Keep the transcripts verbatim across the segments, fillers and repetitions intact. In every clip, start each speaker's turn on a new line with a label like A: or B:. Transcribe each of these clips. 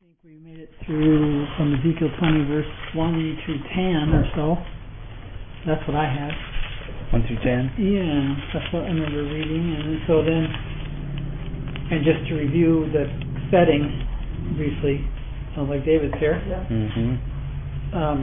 A: think we made it through from Ezekiel twenty, verse one to ten or so. That's what I had.
B: one through ten?
A: Yeah, that's what I remember reading. And so then, and just to review the setting briefly, sounds like David's here.
B: Yeah. Mm-hmm.
A: Um,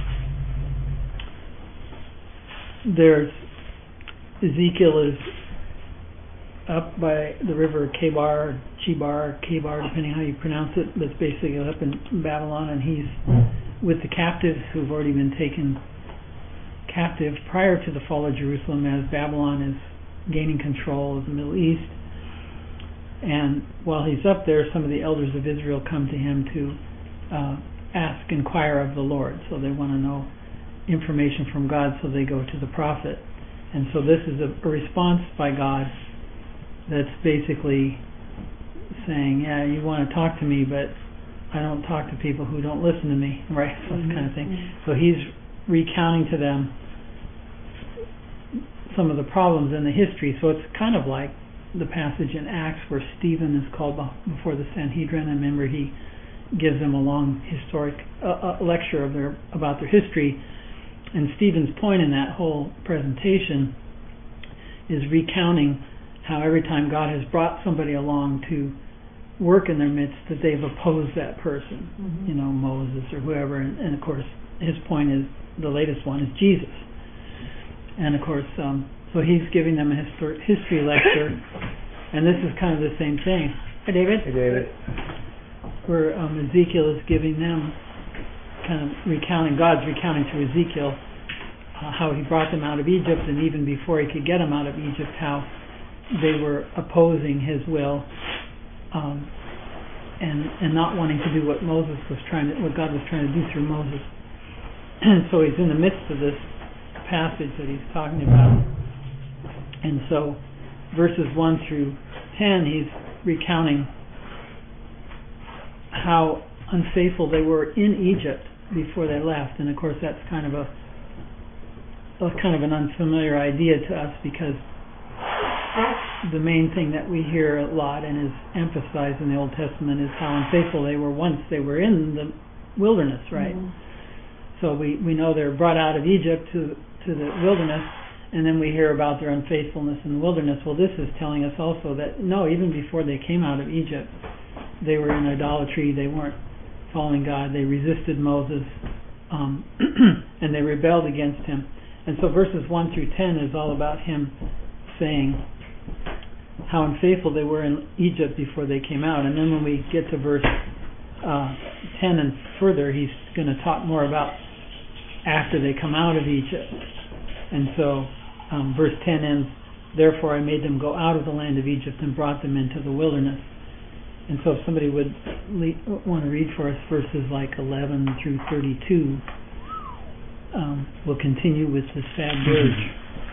A: there's, Ezekiel is up by the river Kebar, Chebar, Kebar, depending how you pronounce it, but it's basically up in Babylon, and he's with the captives who've already been taken captive prior to the fall of Jerusalem, as Babylon is gaining control of the Middle East. And while he's up there, some of the elders of Israel come to him to uh, ask, inquire of the Lord. So they want to know information from God, so they go to the prophet. And so this is a, a response by God that's basically saying, yeah, you want to talk to me, but I don't talk to people who don't listen to me, right? So
B: mm-hmm.
A: that kind of thing.
B: Mm-hmm.
A: So he's recounting to them some of the problems in the history. So it's kind of like the passage in Acts where Stephen is called before the Sanhedrin, and remember he gives them a long historic uh, uh, lecture of their about their history. And Stephen's point in that whole presentation is recounting how every time God has brought somebody along to work in their midst, that they've opposed that person, mm-hmm. you know, Moses or whoever. And, and of course, his point is, the latest one is Jesus. And of course, um, so he's giving them a histor- history lecture, and this is kind of the same thing. Hi, David.
B: Hey, David.
A: Where um, Ezekiel is giving them, kind of recounting, God's recounting to Ezekiel uh, how he brought them out of Egypt, and even before he could get them out of Egypt, how they were opposing his will, um, and and not wanting to do what Moses was trying to, what God was trying to do through Moses. And so he's in the midst of this passage that he's talking about, and so verses one through ten, he's recounting how unfaithful they were in Egypt before they left. And of course, that's kind of a, a kind of an unfamiliar idea to us, because the main thing that we hear a lot and is emphasized in the Old Testament is how unfaithful they were once they were in the wilderness, right? Mm-hmm. So we, we know they're brought out of Egypt to to the wilderness, and then we hear about their unfaithfulness in the wilderness. Well, this is telling us also that no, even before they came out of Egypt, they were in idolatry. They weren't following God. They resisted Moses, um, and they rebelled against him. And so verses one through ten is all about him saying how unfaithful they were in Egypt before they came out. And then when we get to verse uh, ten and further, he's going to talk more about after they come out of Egypt. And so um, verse ten ends, therefore I made them go out of the land of Egypt and brought them into the wilderness. And so if somebody would le- want to read for us verses like eleven through thirty-two, um, we'll continue with the sad dirge.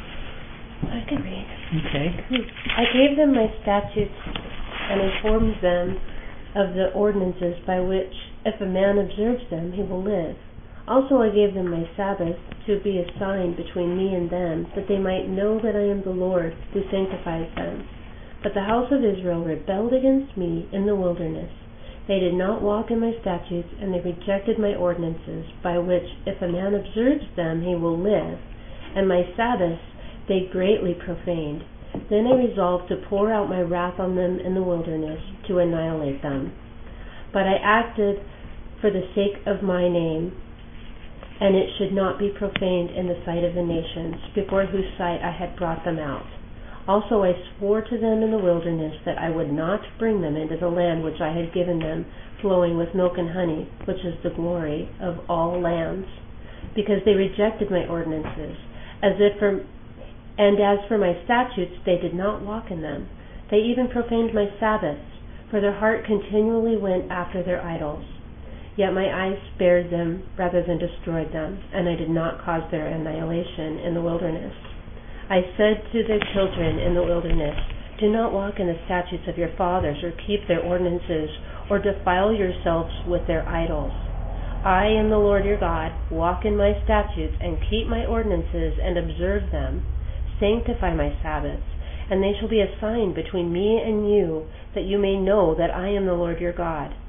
C: I can read.
A: Okay.
C: I gave them my statutes and informed them of the ordinances by which, if a man observes them, he will live. Also I gave them my Sabbath to be a sign between me and them, that they might know that I am the Lord who sanctifies them. But the house of Israel rebelled against me in the wilderness. They did not walk in my statutes, and they rejected my ordinances, by which, if a man observes them, he will live. And my Sabbaths they greatly profaned. Then I resolved to pour out my wrath on them in the wilderness, to annihilate them. But I acted for the sake of my name, and it should not be profaned in the sight of the nations, before whose sight I had brought them out. Also I swore to them in the wilderness that I would not bring them into the land which I had given them, flowing with milk and honey, which is the glory of all lands, because they rejected my ordinances, as if for And as for my statutes, they did not walk in them. They even profaned my Sabbaths, for their heart continually went after their idols. Yet my eyes spared them rather than destroyed them, and I did not cause their annihilation in the wilderness. I said to their children in the wilderness, do not walk in the statutes of your fathers, or keep their ordinances, or defile yourselves with their idols. I am the Lord your God. Walk in my statutes, and keep my ordinances, and observe them. Sanctify my Sabbaths, and they shall be a sign between me and you, that you may know that I am the Lord your God.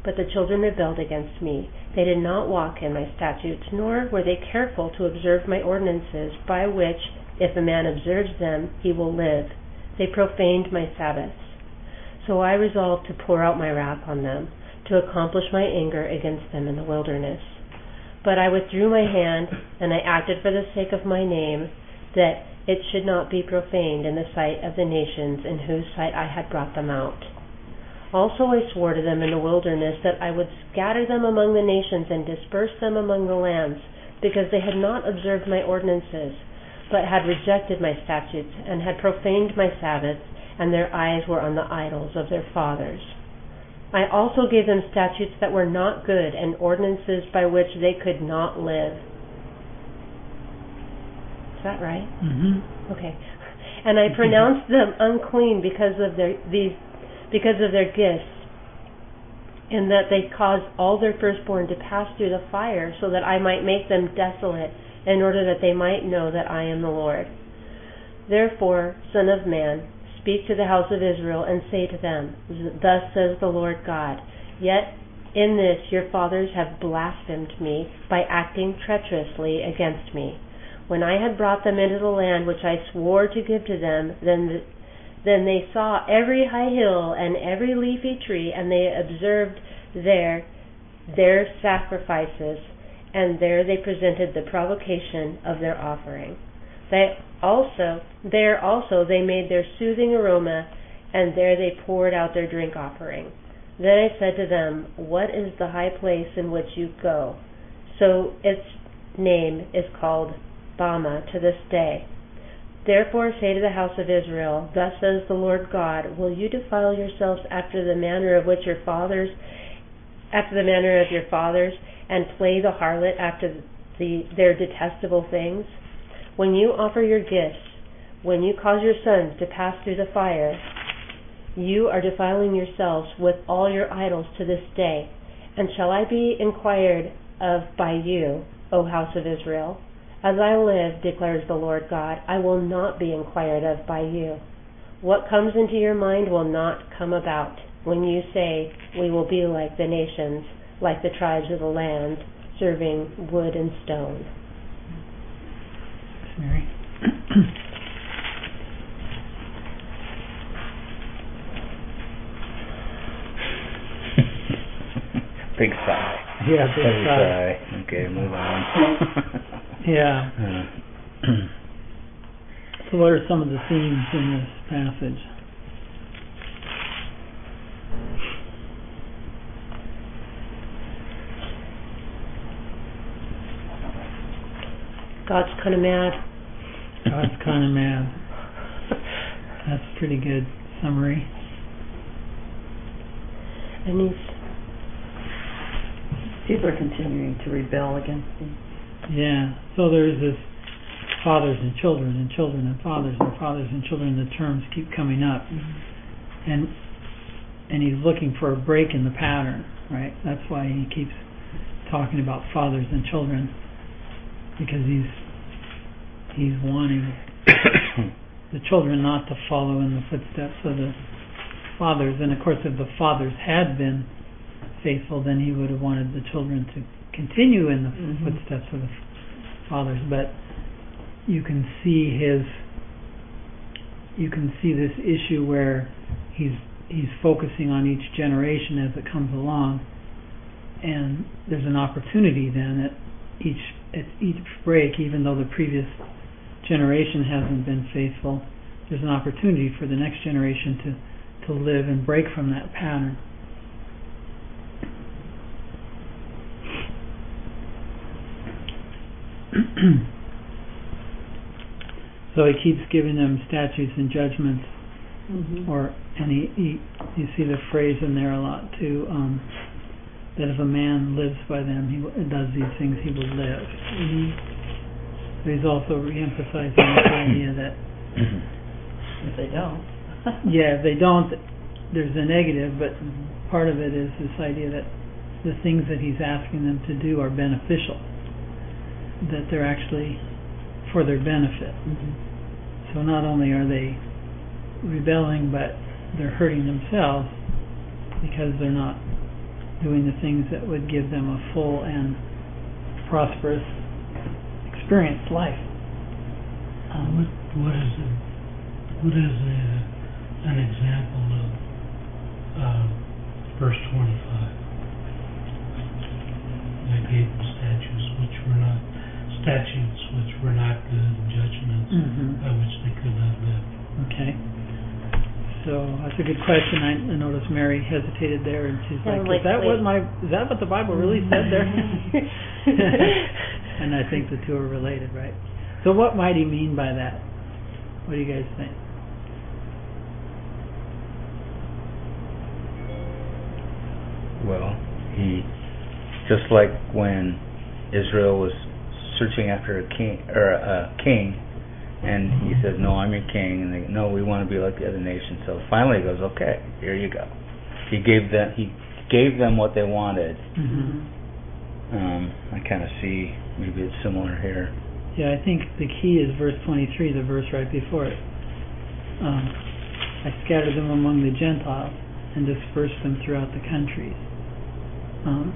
C: But the children rebelled against me. They did not walk in my statutes, nor were they careful to observe my ordinances, by which, if a man observes them, he will live. They profaned my Sabbaths. So I resolved to pour out my wrath on them, to accomplish my anger against them in the wilderness. But I withdrew my hand, and I acted for the sake of my name, that it should not be profaned in the sight of the nations in whose sight I had brought them out. Also I swore to them in the wilderness that I would scatter them among the nations and disperse them among the lands, because they had not observed my ordinances, but had rejected my statutes, and had profaned my Sabbaths, and their eyes were on the idols of their fathers. I also gave them statutes that were not good, and ordinances by which they could not live. Is that right?
A: Mm-hmm.
C: Okay. And I pronounced them unclean because of their these because of their gifts, in that they caused all their firstborn to pass through the fire, so that I might make them desolate, in order that they might know that I am the Lord. Therefore, Son of man, speak to the house of Israel, and say to them, Thus says the Lord God, Yet in this your fathers have blasphemed me by acting treacherously against me. When I had brought them into the land which I swore to give to them, then the, then they saw every high hill and every leafy tree, and they observed there their sacrifices, and there they presented the provocation of their offering. They also there also they made their soothing aroma, and there they poured out their drink offering. Then I said to them, What is the high place in which you go? So its name is called Bama to this day. Therefore say to the house of Israel, Thus says the Lord God, Will you defile yourselves after the manner of which your fathers, after the manner of your fathers, and play the harlot after the, their detestable things? When you offer your gifts, when you cause your sons to pass through the fire, you are defiling yourselves with all your idols to this day. And shall I be inquired of by you, O house of Israel? As I live, declares the Lord God, I will not be inquired of by you. What comes into your mind will not come about when you say, We will be like the nations, like the tribes of the land, serving wood and stone.
A: Mary.
B: Big sigh.
A: Yeah, big
B: Heavy
A: sigh.
B: sigh. Okay, move on.
A: Yeah.
B: Uh,
A: So what are some of the themes in this passage?
C: God's kind of mad.
A: God's kind of mad. That's a pretty good summary.
C: And he's
D: people are continuing to rebel against him.
A: Yeah. So there's this fathers and children and children and fathers and fathers and children. The terms keep coming up,
D: Mm-hmm.
A: and and he's looking for a break in the pattern, right? That's why he keeps talking about fathers and children, because he's he's wanting the children not to follow in the footsteps of the fathers. And of course, if the fathers had been faithful, then he would have wanted the children to continue in the
D: mm-hmm.
A: footsteps of the fathers. But you can see his you can see this issue where he's he's focusing on each generation as it comes along, and there's an opportunity then at each at each break, even though the previous generation hasn't been faithful, there's an opportunity for the next generation to, to live and break from that pattern. So he keeps giving them statutes and judgments,
D: Mm-hmm.
A: or and he, he you see the phrase in there a lot too, um, that if a man lives by them, he w- does these things, he will live.
D: Mm-hmm.
A: But he's also re-emphasizing this idea that
D: If they don't.
A: yeah, if they don't, there's a negative, but part of it is this idea that the things that he's asking them to do are beneficial, that they're actually for their benefit.
D: Mm-hmm.
A: So not only are they rebelling, but they're hurting themselves because they're not doing the things that would give them a full and prosperous experienced life. Um,
E: What, what is it, what is a, an example of, uh, verse twenty-five? I gave them statutes which were not, statutes which were not good, and judgments
A: mhm.
E: by which they could not live.
A: Okay. So that's a good question. I, I noticed Mary hesitated there, and she's
C: Yeah,
A: like,
C: like,
A: "Is that what
C: wait.
A: my? Is that what the Bible really said there?" And I think the two are related, right? So what might he mean by that? What do you guys think?
B: Well, he, just like when Israel was searching after a king, or a king, and he says, "No, I'm your king," and they, "No, we want to be like the other nations." So finally, he goes, "Okay, here you go." He gave them, he gave them what they wanted.
A: Mm-hmm.
B: Um, I kind of see maybe it's similar here.
A: Yeah, I think the key is verse twenty-three, the verse right before it. Um, I scattered them among the Gentiles and dispersed them throughout the countries. Um,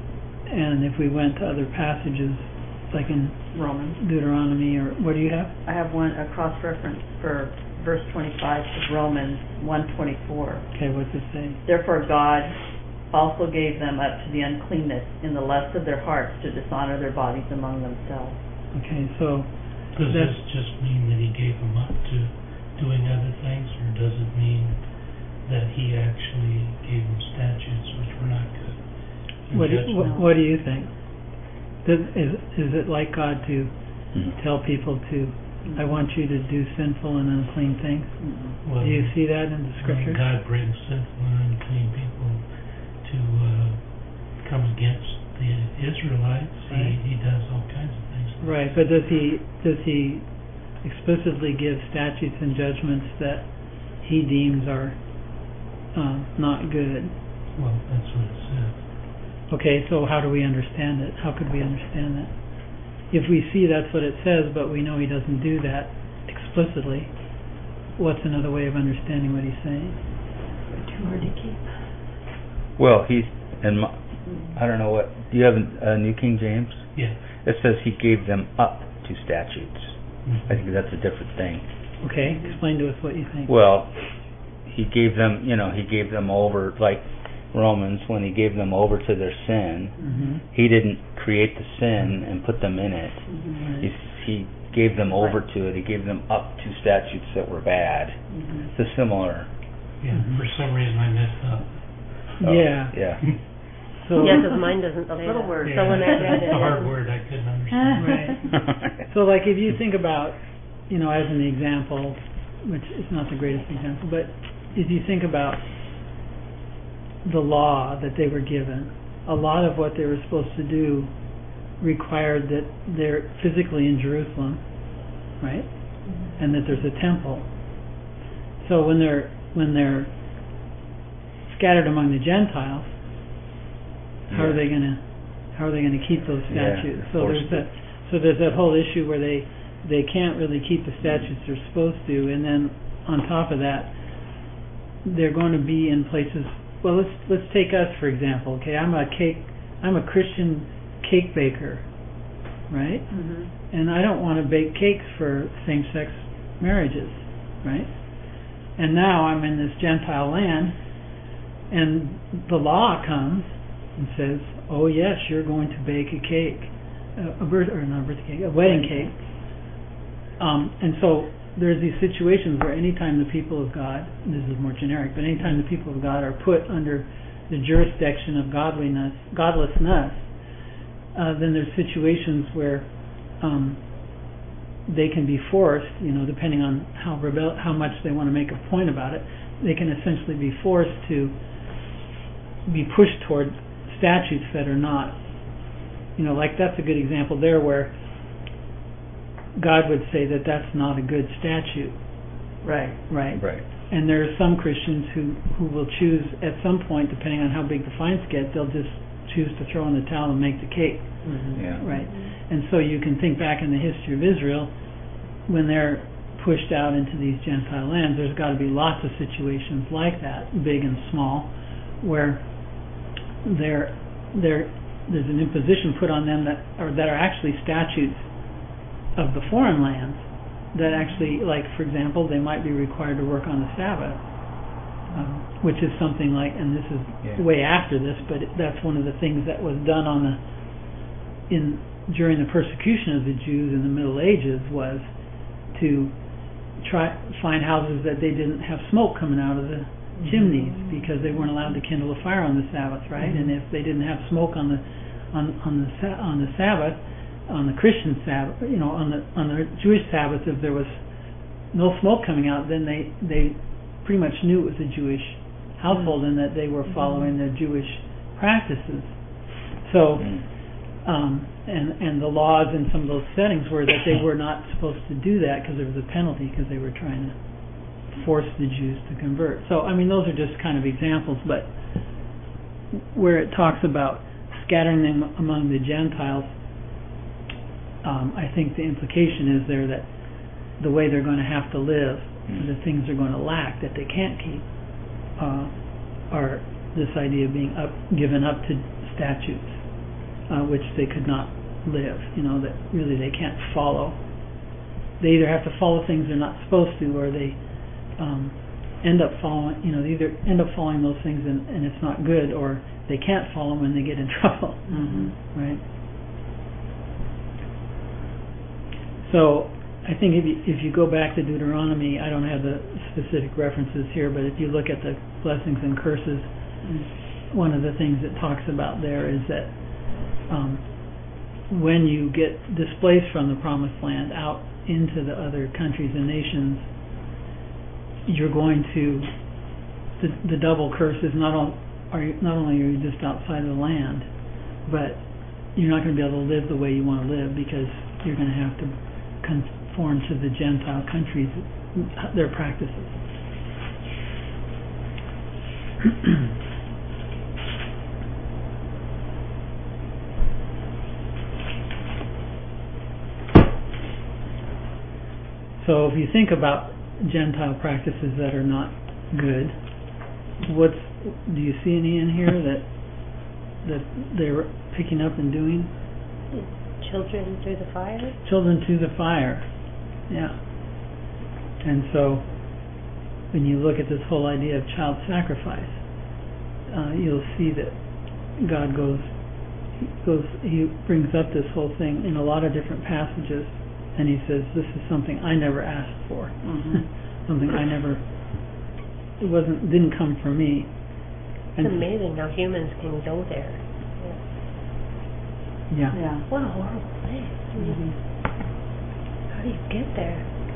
A: and if we went to other passages, like in
D: Romans.
A: Deuteronomy, or what do you have?
D: I have one, a cross-reference for verse twenty-five to Romans one twenty-four.
A: Okay, what's it say?
D: Therefore God also gave them up to the uncleanness in the lust of their hearts to dishonor their bodies among themselves.
A: Okay, so
E: Does
A: That's-
E: this just mean that he gave them up to doing other things, or does it mean that he actually gave them statutes which were not good? and
A: what do,
E: judgment?
A: what, what do you think? Does, is is it like God to
B: Mhm.
A: tell people to, I want you to do sinful and unclean things?
D: Mm-hmm.
E: Well,
A: Do you see that in the
E: when
A: scripture?
E: God brings sinful and unclean people to uh, come against the Israelites,
A: Right.
E: he, he does all kinds of things.
A: Right, but does he does he explicitly give statutes and judgments that he deems are uh, not good?
E: Well, that's what it says.
A: Okay, so how do we understand it? How could we understand that? If we see that's what it says, but we know he doesn't do that explicitly, what's another way of understanding what he's saying?
D: Too hard to keep.
B: Well, he's, and my, I don't know what, do you have a, a New King James?
E: Yeah.
B: It says he gave them up to statutes.
E: Mhm.
B: I think that's a different thing.
A: Okay, explain to us what you think.
B: Well, he gave them, you know, he gave them over, like Romans, when he gave them over to their sin,
A: Mm-hmm.
B: he didn't create the sin and put them in it.
A: Right.
B: He, he gave them over to it. He gave them up to statutes that were bad.
D: Mm-hmm.
B: It's a similar.
E: Yeah,
A: Mhm.
E: for some reason I messed up.
B: Oh,
A: Yeah.
B: Yeah.
A: So
C: Yeah, because mine doesn't
D: Those
C: say
D: little
C: that.
D: words.
C: So when I read it,
E: It's a hard
C: it-
E: word, I couldn't understand.
A: Right. So like if you think about, you know, as an example, which is not the greatest example, but if you think about the law that they were given, a lot of what they were supposed to do required that they're physically in Jerusalem, right? And that there's a temple. So when they're when they're scattered among the Gentiles, how are
B: Yeah.
A: they gonna how are they gonna keep those
B: Yeah,
A: statutes?
B: they're
A: So there's
B: forced
A: that so there's that whole issue where they they can't really keep the statutes they're supposed to, and then on top of that, they're going to be in places. Well, let's let's take us for example. Okay, I'm a cake I'm a Christian cake baker, right?
D: Mm-hmm.
A: And I don't want to bake cakes for same-sex marriages, right? And now I'm in this Gentile land, and the law comes and says, "Oh yes, you're going to bake a cake, a, a birth or not a birthday cake, a wedding cake." Um, and so there's these situations where anytime the people of God, and this is more generic, but anytime the people of God are put under the jurisdiction of godliness, godlessness, uh, then there's situations where um, they can be forced, you know, depending on how rebel, how much they want to make a point about it, they can essentially be forced to be pushed toward statutes that are not, you know, like that's a good example there where God would say that that's not a good statute,
D: Right.
A: right?
B: Right.
A: And there are some Christians who, who will choose at some point, depending on how big the fines get, they'll just choose to throw in the towel and make the cake,
D: Mm-hmm.
B: Yeah.
A: right? And so you can think back in the history of Israel, when they're pushed out into these Gentile lands, there's got to be lots of situations like that, big and small, where there, there, there's an imposition put on them that, or that are actually statutes of the foreign lands that actually, like, for example, they might be required to work on the Sabbath, um, which is something like, and this is
B: Yeah.
A: way after this, but it, that's one of the things that was done on the, in, during the persecution of the Jews in the Middle Ages, was to try, find houses that they didn't have smoke coming out of the chimneys, because they weren't allowed to kindle a fire on the Sabbath, right?
D: Mm-hmm.
A: And if they didn't have smoke on the, on, on the, sa- on the Sabbath, on the Christian Sabbath, you know, on the on the Jewish Sabbath, if there was no smoke coming out, then they they pretty much knew it was a Jewish household, mm-hmm. and that they were following mm-hmm. the Jewish practices. So, um, and and the laws in some of those settings were that they were not supposed to do that because there was a penalty, because they were trying to force the Jews to convert. So, I mean, those are just kind of examples, but where it talks about scattering them among the Gentiles, Um, I think the implication is there that the way they're going to have to live, mm. the things they're going to lack that they can't keep, uh, are this idea of being up, given up to statutes, uh, which they could not live. You know, that really they can't follow. They either have to follow things they're not supposed to, or they um, end up following. You know, they either end up following those things and, and it's not good, or they can't follow them and they get in trouble.
D: Mm-hmm.
A: Right. So I think if you, if you go back to Deuteronomy, I don't have the specific references here, but if you look at the blessings and curses, mm-hmm. one of the things it talks about there is that um, when you get displaced from the promised land out into the other countries and nations, you're going to, the, the double curse is not, all, are you, not only are you just outside of the land, but you're not going to be able to live the way you want to live, because you're going to have to conform to the Gentile countries, their practices. So if you think about Gentile practices that are not good, what's, do you see any in here that that they're picking up and doing?
C: Children through the fire?
A: Children through the fire, yeah. And so, when you look at this whole idea of child sacrifice, uh, you'll see that God goes, goes, He brings up this whole thing in a lot of different passages, and He says, "This is something I never asked for, mm-hmm. something I never, it wasn't, didn't come from me."
C: And it's amazing how humans can go there.
A: Yeah.
D: Yeah.
C: What a horrible place. Mm-hmm. How do you get there?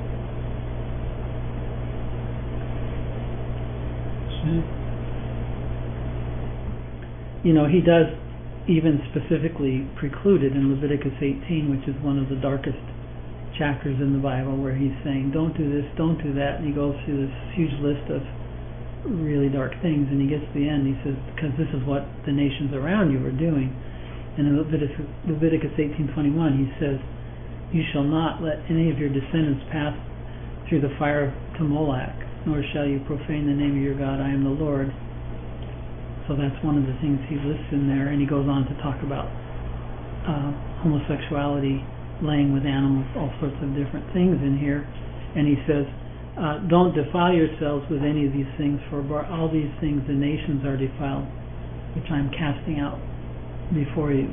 A: You know, He does even specifically preclude it in Leviticus eighteen, which is one of the darkest chapters in the Bible, where He's saying, don't do this, don't do that, and He goes through this huge list of really dark things, and He gets to the end, He says, because this is what the nations around you are doing. And in Leviticus, Leviticus eighteen twenty-one, He says, "You shall not let any of your descendants pass through the fire to Moloch, nor shall you profane the name of your God. I am the Lord." So that's one of the things He lists in there, and He goes on to talk about uh, homosexuality, laying with animals, all sorts of different things in here. And He says, uh, "Don't defile yourselves with any of these things, for by all these things the nations are defiled, which I am casting out before you."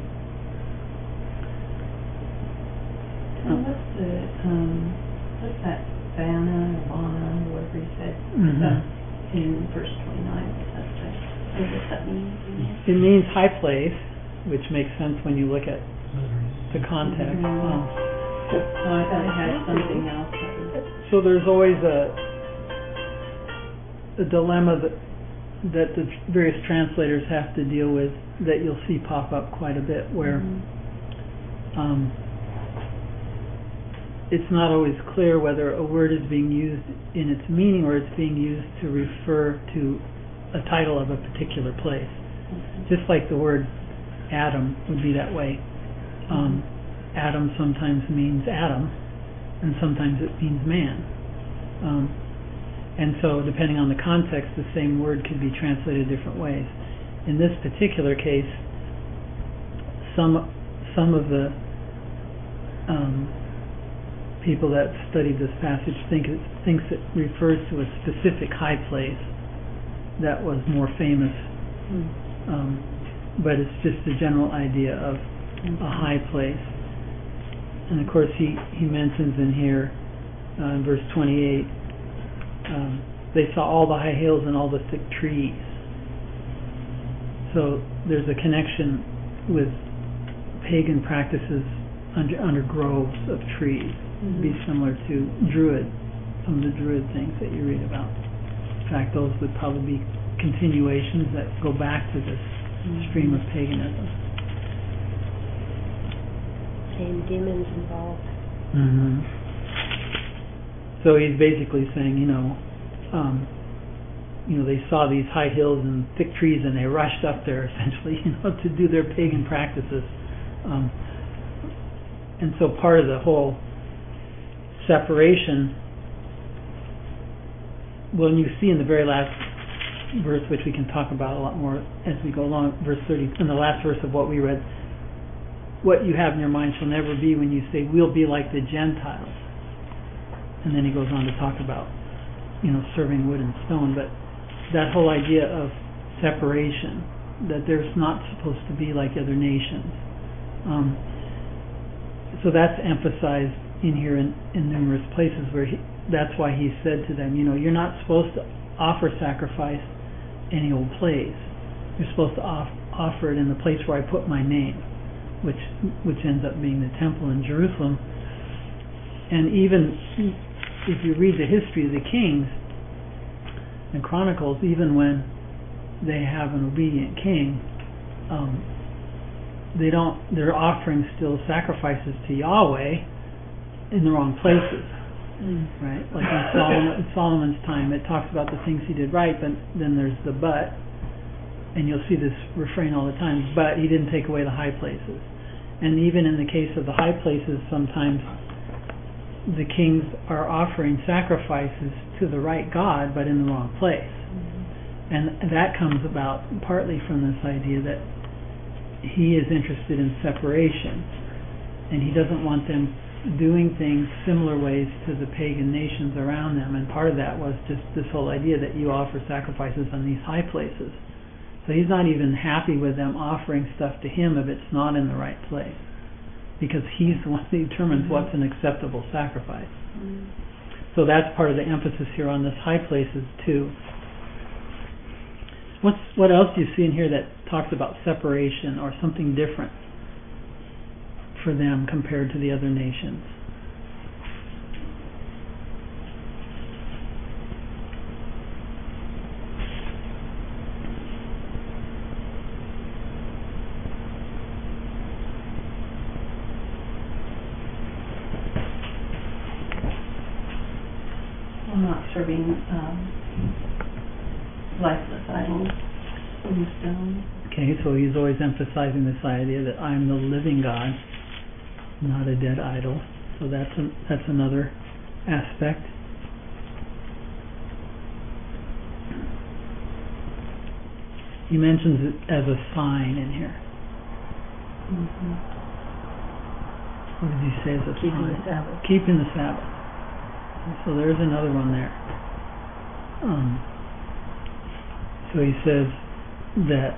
F: And what's the, um, what's that, Bana or Bana, whatever you said,
A: Mm-hmm.
F: uh, in verse twenty-nine, what's that say? What does that mean?
A: It means high place, which makes sense when you look at the context.
F: Mhm.
A: Um,
F: Oh, I thought it had something else. that was-
A: so there's always a, a dilemma that that the various translators have to deal with, that you'll see pop up quite a bit, where
F: Mhm.
A: um, it's not always clear whether a word is being used in its meaning, or it's being used to refer to a title of a particular place.
F: Mhm.
A: Just like the word Adam would be that way. Um, Adam sometimes means Adam, and sometimes it means man. Um, and so, depending on the context, the same word could be translated different ways. in this particular case, some some of the um, people that studied this passage think it thinks it refers to a specific high place that was more famous,
C: Mm.
A: um, but it's just a general idea of a high place. And of course, he he mentions in here uh, in verse twenty-eight, um, they saw all the high hills and all the thick trees. So there's a connection with pagan practices under under groves of trees.
C: Mm-hmm.
A: Be similar to Druid, some of the Druid things that you read about. In fact, those would probably be continuations that go back to this
C: Mm-hmm.
A: stream of paganism.
C: Same demons involved.
A: Mm-hmm. So he's basically saying, you know, um, you know, they saw these high hills and thick trees, and they rushed up there, essentially, you know, to do their pagan practices. Um, and so part of the whole separation, well, you see in the very last verse, which we can talk about a lot more as we go along, verse thirty, in the last verse of what we read, what you have in your mind shall never be when you say, we'll be like the Gentiles. And then he goes on to talk about, you know, serving wood and stone, but that whole idea of separation, that there's not supposed to be like other nations. Um, so that's emphasized in here in, in numerous places where he, that's why he said to them, you know, you're not supposed to offer sacrifice any old place. You're supposed to off, offer it in the place where I put my name, which which ends up being the temple in Jerusalem. And even if you read the history of the kings and Chronicles, even when they have an obedient king, um, they don't. They're offering still sacrifices to Yahweh in the wrong places.
C: Mm.
A: Right? Like in, Solomon, in Solomon's time, it talks about the things he did right, but then there's the but, and you'll see this refrain all the time, but he didn't take away the high places. And even in the case of the high places, sometimes the kings are offering sacrifices to the right God, but in the wrong place. Mm-hmm. And that comes about partly from this idea that he is interested in separation, and he doesn't want them doing things similar ways to the pagan nations around them, and part of that was just this whole idea that you offer sacrifices on these high places. So he's not even happy with them offering stuff to him if it's not in the right place, because he's the one who determines mm-hmm. what's an acceptable sacrifice. Mm-hmm. So that's part of the emphasis here on this high places too. What's what else do you see in here that talks about separation or something different for them compared to the other nations?
F: Well, not serving um, lifeless idols in stone.
A: Okay, so he's always emphasizing this idea that I'm the living God, not a dead idol. So that's a, that's another aspect. He mentions it as a sign in here.
C: Mm-hmm.
A: What did he say as a
C: Keeping
A: sign?
C: the Sabbath.
A: Keeping the Sabbath. So there's another one there. Um, so he says that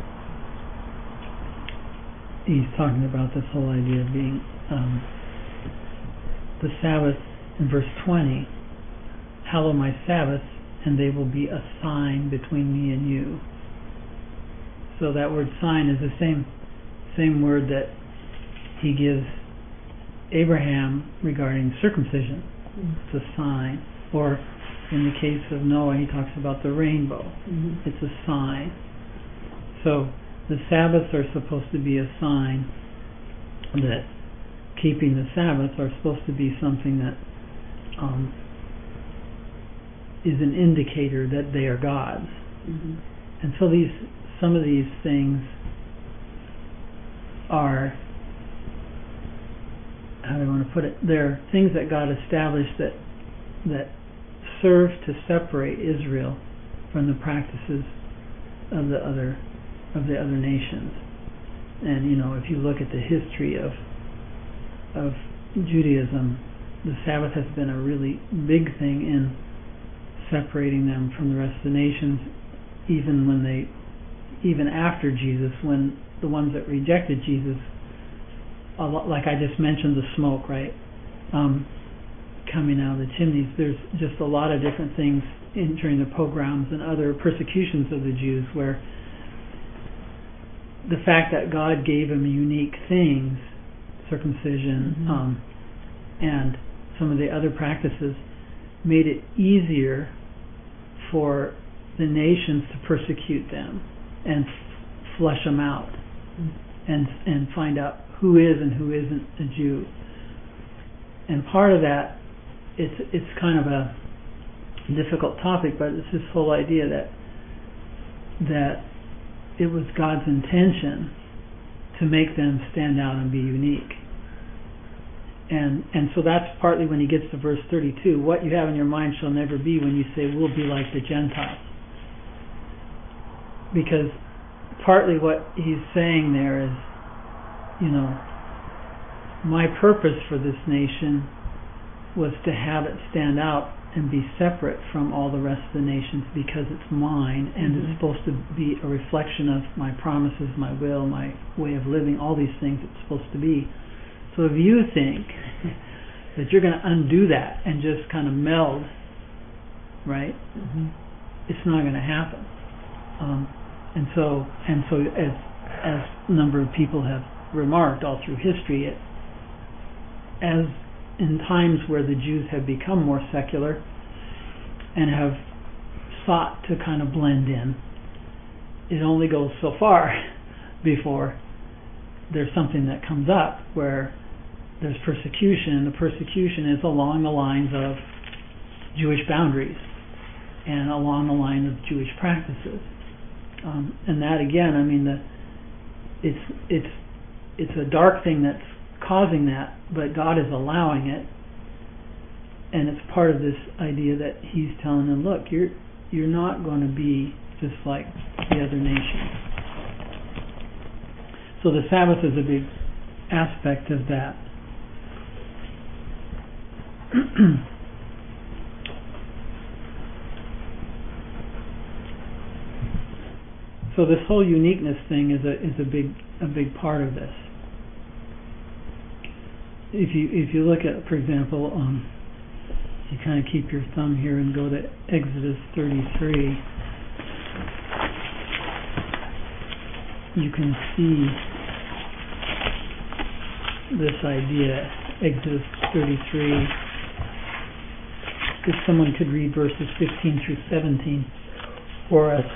A: he's talking about this whole idea of being um, the Sabbath in verse twenty. Hallow my Sabbaths, and they will be a sign between me and you. So that word sign is the same same word that he gives Abraham regarding circumcision. Mm-hmm. It's a sign. Or in the case of Noah, he talks about the rainbow. Mm-hmm. It's a sign. So the Sabbaths are supposed to be a sign that keeping the Sabbath are supposed to be something that um, is an indicator that they are God's. Mm-hmm. And so these, some of these things are, how do I want to put it? They're things that God established that that serve to separate Israel from the practices of the other of the other nations. And you know, if you look at the history of of Judaism, the Sabbath has been a really big thing in separating them from the rest of the nations, even when they, even after Jesus, when the ones that rejected Jesus, a lot, like I just mentioned, the smoke, right, um, coming out of the chimneys. There's just a lot of different things in, during the pogroms and other persecutions of the Jews, where the fact that God gave them unique things, circumcision,
F: Mm-hmm.
A: um, and some of the other practices, made it easier for the nations to persecute them and f- flush them out,
F: Mm-hmm.
A: and and find out who is and who isn't a Jew. And part of that, it's it's kind of a difficult topic, but it's this whole idea that that it was God's intention to make them stand out and be unique. And and so that's partly when he gets to verse thirty-two, what you have in your mind shall never be, when you say we'll be like the Gentiles. Because partly what he's saying there is, you know, my purpose for this nation was to have it stand out and be separate from all the rest of the nations, because it's mine, and
F: Mm-hmm.
A: it's supposed to be a reflection of my promises, my will, my way of living, all these things it's supposed to be. So if you think that you're going to undo that and just kind of meld, right,
F: Mm-hmm.
A: it's not going to happen. Um, and so, and so, as as a number of people have remarked all through history, it, as in times where the Jews have become more secular and have sought to kind of blend in, it only goes so far before there's something that comes up where there's persecution. The persecution is along the lines of Jewish boundaries and along the line of Jewish practices. Um, and that again, I mean, the, it's it's it's a dark thing that's causing that, but God is allowing it, and it's part of this idea that he's telling them, look, you're you're not going to be just like the other nations. So the Sabbath is a big aspect of that. So this whole uniqueness thing is a is a big a big part of this. If you if you look at, for example, um, you kind of keep your thumb here and go to Exodus thirty-three, you can see this idea. Exodus thirty-three. If someone could read verses fifteen through seventeen for us.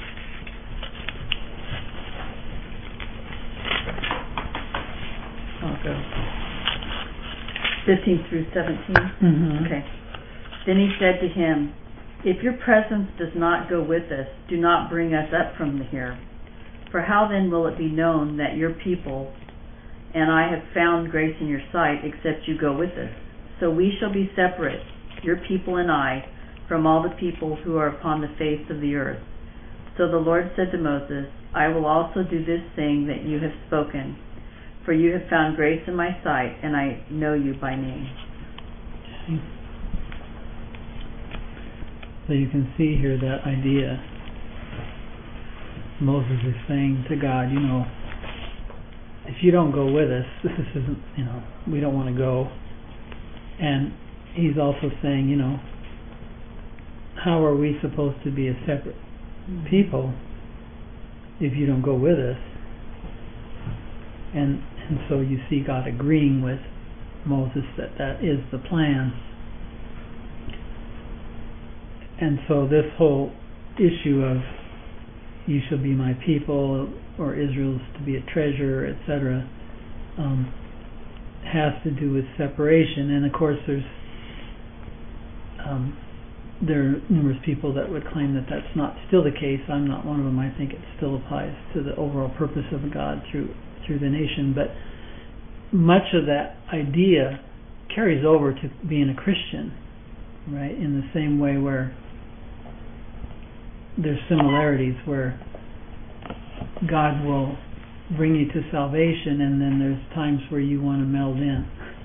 D: fifteen through seventeen?
A: Mm-hmm.
D: Okay. Then he said to him, if your presence does not go with us, do not bring us up from here. For how then will it be known that your people and I have found grace in your sight, except you go with us? So we shall be separate, your people and I, from all the people who are upon the face of the earth. So the Lord said to Moses, I will also do this thing that you have spoken, for you have found grace in my sight, and I know you by name.
A: So you can see here that idea. Moses is saying to God, you know, if you don't go with us, this isn't, you know, we don't want to go. And he's also saying, you know, how are we supposed to be a separate people if you don't go with us? And and so you see God agreeing with Moses that that is the plan. And so this whole issue of you shall be my people, or Israel is to be a treasure, et cetera, um, has to do with separation. And of course, there's um, there are numerous people that would claim that that's not still the case. I'm not one of them. I think it still applies to the overall purpose of God through through the nation. But much of that idea carries over to being a Christian, right? In the same way where there's similarities where God will bring you to salvation, and then there's times where you want to meld in.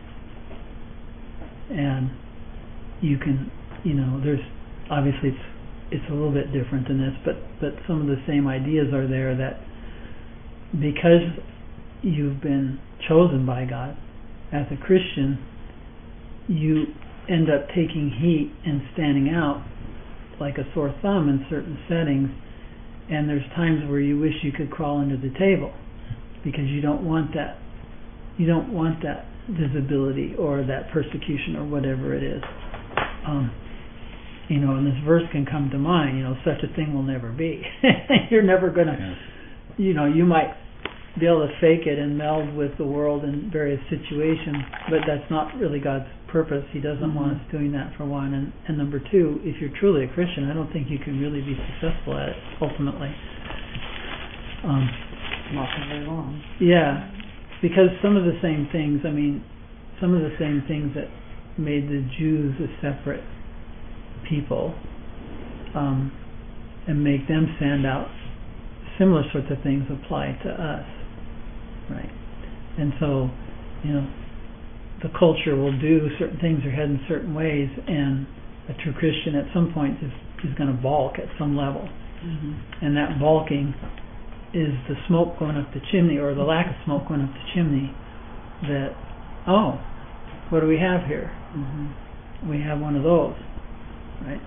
A: And you can, you know, there's, obviously it's, it's a little bit different than this, but, but some of the same ideas are there, that because you've been chosen by God as a Christian, you end up taking heat and standing out like a sore thumb in certain settings, and there's times where you wish you could crawl under the table because you don't want that you don't want that visibility or that persecution or whatever it is. Um, you know, and this verse can come to mind, you know, such a thing will never be. You're never going to, yeah. you know, you might be able to fake it and meld with the world in various situations, but that's not really God's purpose. He doesn't mm-hmm. want us doing that, for one. And, and number two, if you're truly a Christian, I don't think you can really be successful at it, ultimately. Um,
F: not for very long.
A: Yeah, because some of the same things, I mean, some of the same things that made the Jews a separate people um, and make them stand out, similar sorts of things apply to us, right? And so, you know, the culture will do certain things or head in certain ways, and a true Christian at some point is, is going to balk at some level. Mm-hmm. And that balking is the smoke going up the chimney, or the lack of smoke going up the chimney, that, oh, what do we have here? Mm-hmm. We have one of those, right?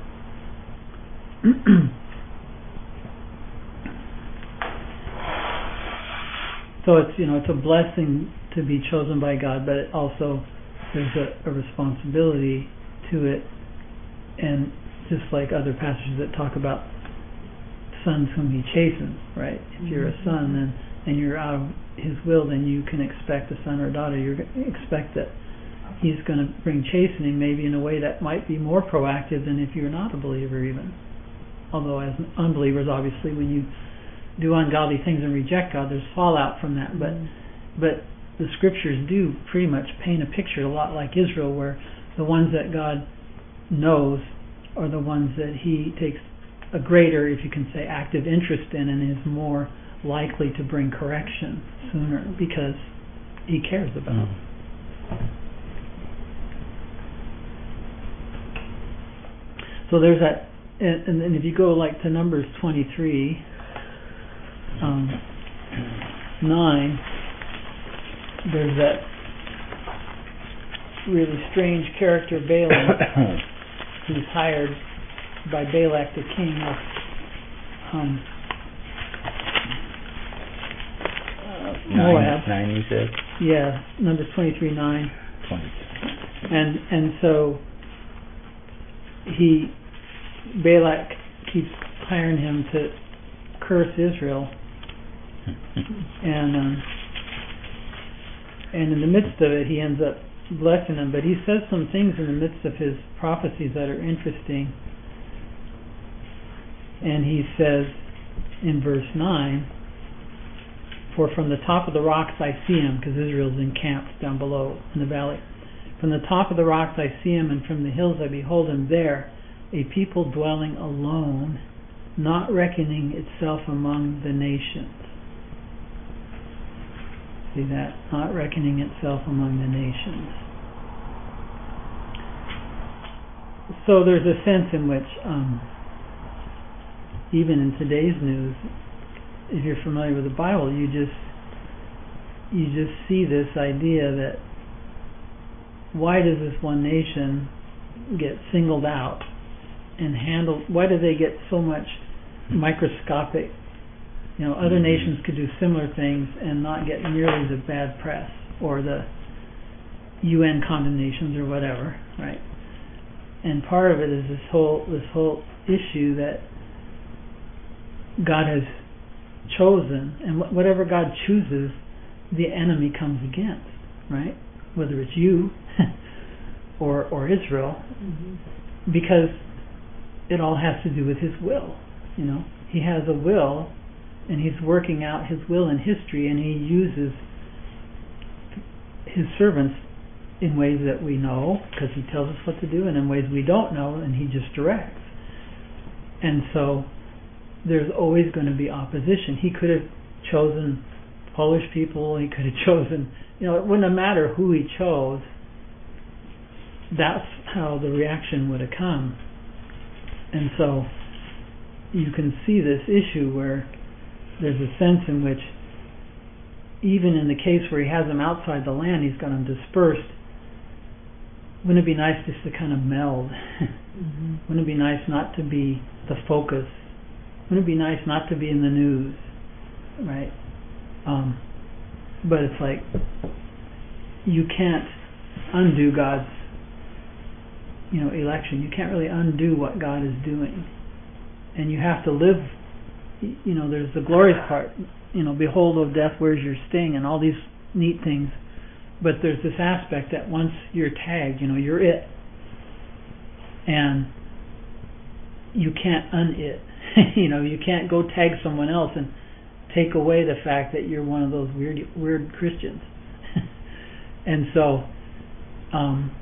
A: So it's, you know, it's a blessing to be chosen by God, but it also there's a, a responsibility to it. And just like other passages that talk about sons whom he chastens, right? If you're a son then and you're out of his will, then you can expect a son or a daughter. You expect that he's going to bring chastening, maybe in a way that might be more proactive than if you're not a believer even. Although as unbelievers, obviously, when you do ungodly things and reject God, there's fallout from that. But but the scriptures do pretty much paint a picture a lot like Israel, where the ones that God knows are the ones that he takes a greater, if you can say, active interest in, and is more likely to bring correction sooner because he cares about them. So there's that, and, and then if you go like to Numbers twenty-three, um, nine, there's that really strange character Balaam, who's hired by Balak the king of um, uh,
B: nine,
A: Moab.
B: Nine, you said?
A: Yeah, Numbers twenty-three nine.
B: twenty-three.
A: And and so he Balak keeps hiring him to curse Israel, and um, and in the midst of it, he ends up blessing them. But he says some things in the midst of his prophecies that are interesting. And he says in verse nine, "For from the top of the rocks I see him," because Israel's encamped down below in the valley. "From the top of the rocks I see him, and from the hills I behold him there, a people dwelling alone, not reckoning itself among the nations." See that? Not reckoning itself among the nations. So there's a sense in which, um, even in today's news, if you're familiar with the Bible, you just you just see this idea that why does this one nation get singled out and handled? Why do they get so much microscopic? You know, other nations could do similar things and not get nearly the bad press or the U N condemnations or whatever, right? And part of it is this whole this whole issue that God has chosen, and wh- whatever God chooses, the enemy comes against, right? Whether it's you or or Israel, mm-hmm. because it all has to do with his will. You know, he has a will, and he's working out his will in history, and he uses his servants in ways that we know, because he tells us what to do, and in ways we don't know, and he just directs. And so there's always going to be opposition. He could have chosen Polish people, he could have chosen, you know, it wouldn't have mattered who he chose. That's how the reaction would have come. And so you can see this issue where there's a sense in which even in the case where he has them outside the land, he's got them dispersed. Wouldn't it be nice just to kind of meld? Mm-hmm. Wouldn't it be nice not to be the focus? Wouldn't it be nice not to be in the news? Right? Um, but it's like you can't undo God's, you know, election. You can't really undo what God is doing. And you have to live, you know, there's the glorious part, you know, behold, O death, where's your sting, and all these neat things. But there's this aspect that once you're tagged, you know, you're it. And you can't un-it. You know, you can't go tag someone else and take away the fact that you're one of those weird weird Christians. And so um,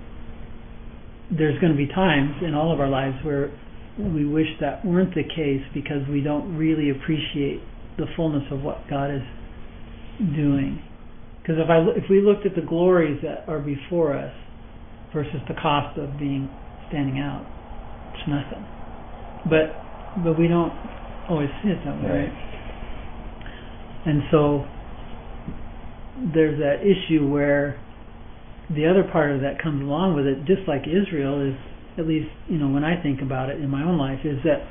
A: there's going to be times in all of our lives where we wish that weren't the case because we don't really appreciate the fullness of what God is doing. Because if I if we looked at the glories that are before us versus the cost of being standing out, it's nothing. But but we don't always see it that way.
B: Right.
A: And so there's that issue where the other part of that comes along with it, just like Israel is, at least, you know, when I think about it in my own life, is that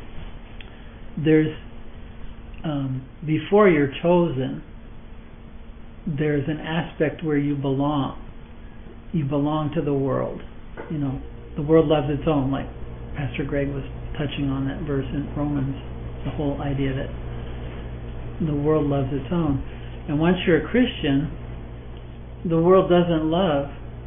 A: there's um, before you're chosen, there's an aspect where you belong. You belong to the world. You know, the world loves its own, like Pastor Greg was touching on that verse in Romans, the whole idea that the world loves its own. And once you're a Christian, the world doesn't love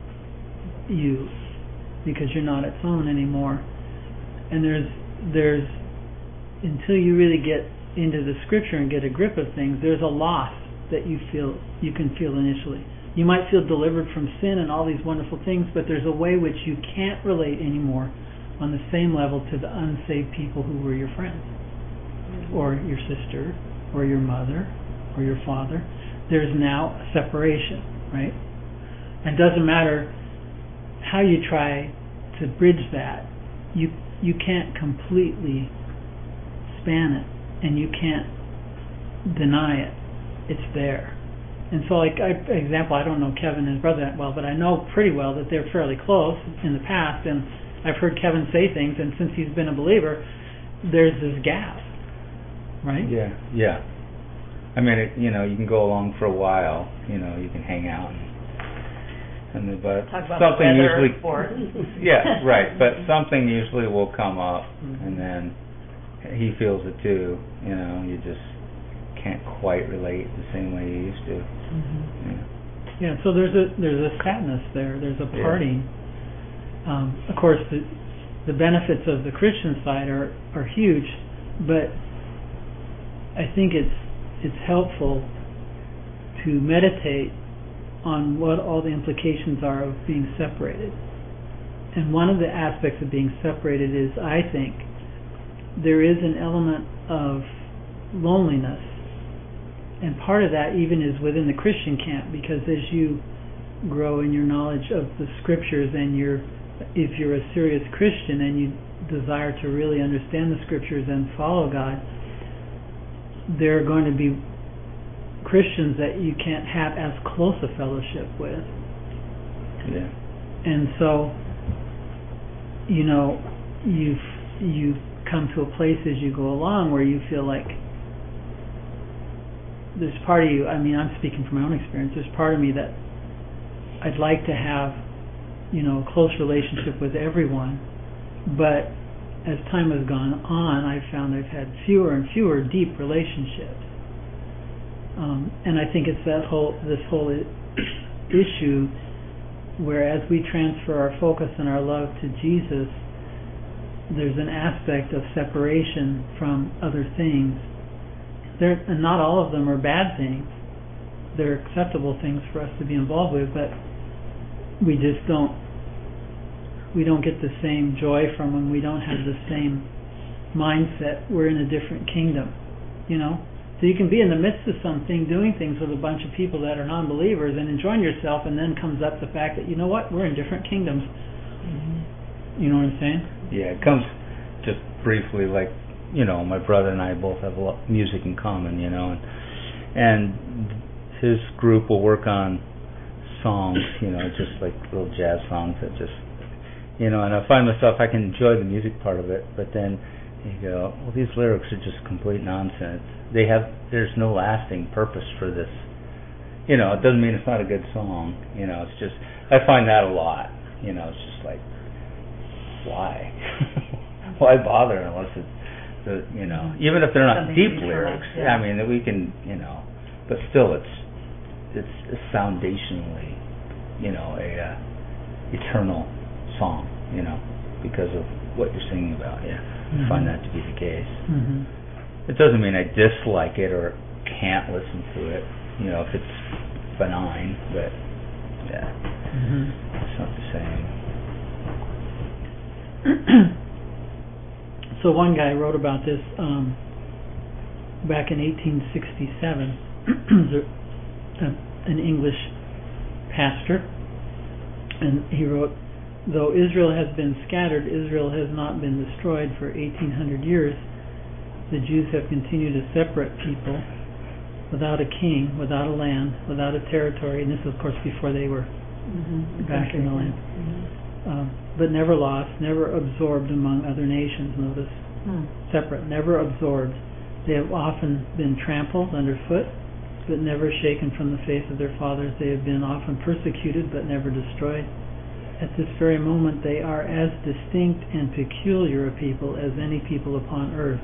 A: you because you're not its own anymore. And there's there's until you really get into the scripture and get a grip of things, there's a loss that you feel you can feel initially. You might feel delivered from sin and all these wonderful things, but there's a way which you can't relate anymore on the same level to the unsaved people who were your friends, or your sister, or your mother, or your father. There's now a separation, right? And it doesn't matter how you try to bridge that, you you can't completely span it, and you can't deny it. It's there. And so, like, I, example, I don't know Kevin and his brother that well, but I know pretty well that they're fairly close in the past, and I've heard Kevin say things, and since he's been a believer, there's this gap, right?
B: Yeah, yeah. I mean, it, you know, you can go along for a while, you know, you can hang out and, and the, but
G: Talk about
B: something
G: the weather,
B: usually,
G: sports.
B: yeah, right. But something usually will come up,
A: Mm-hmm.
B: and then he feels it too. You know, you just can't quite relate the same way you used to.
A: Mm-hmm.
B: Yeah.
A: Yeah. So there's a there's a sadness there. There's a parting. Yeah. Um, of course, the the benefits of the Christian side are are huge, but I think it's it's helpful to meditate on what all the implications are of being separated. And one of the aspects of being separated is, I think, there is an element of loneliness. And part of that even is within the Christian camp, because as you grow in your knowledge of the scriptures, and you're, if you're a serious Christian and you desire to really understand the scriptures and follow God, there are going to be Christians that you can't have as close a fellowship with.
B: Yeah.
A: And so, you know, you've you come to a place as you go along where you feel like there's part of you, I mean, I'm speaking from my own experience, there's part of me that I'd like to have, you know, a close relationship with everyone, but as time has gone on, I've found I've had fewer and fewer deep relationships. Um, and I think it's that whole this whole I- issue where, as we transfer our focus and our love to Jesus, there's an aspect of separation from other things. There, and not all of them are bad things. They're acceptable things for us to be involved with, but we just don't we don't get the same joy from them. We don't have the same mindset, we're in a different kingdom, you know? So you can be in the midst of something, doing things with a bunch of people that are non-believers and enjoying yourself, and then comes up the fact that, you know what, we're in different kingdoms. Mm-hmm. You know what I'm saying?
B: Yeah, it comes just briefly, like, you know, my brother and I both have a lot of music in common, you know, and, and his group will work on songs, you know, just like little jazz songs that just, you know, and I find myself, I can enjoy the music part of it, but then you go, well, these lyrics are just complete nonsense. They have, there's no lasting purpose for this. You know, it doesn't mean it's not a good song, you know, it's just, I find that a lot, you know, it's just like, why? Why bother unless it's, the, you know, even if they're not
D: Something
B: deep
D: eternal,
B: lyrics,
D: yeah.
B: I mean, that we can, you know, but still it's, it's, it's foundationally, you know, a uh, eternal song, you know, because of what you're singing about. Yeah, mm-hmm. I find that to be the case.
A: Mm-hmm.
B: It doesn't mean I dislike it or can't listen to it, you know, if it's benign, but yeah, mm-hmm. it's not the same.
A: So one guy wrote about this um, back in eighteen sixty-seven. An English pastor, and he wrote, though Israel has been scattered, Israel has not been destroyed. For eighteen hundred years the Jews have continued a separate people, without a king, without a land, without a territory, and this is of course before they were mm-hmm. back in the land. Mm-hmm. Um, but never lost, never absorbed among other nations. Notice, hmm. separate, never absorbed. They have often been trampled underfoot, but never shaken from the face of their fathers. They have been often persecuted, but never destroyed. At this very moment they are as distinct and peculiar a people as any people upon earth,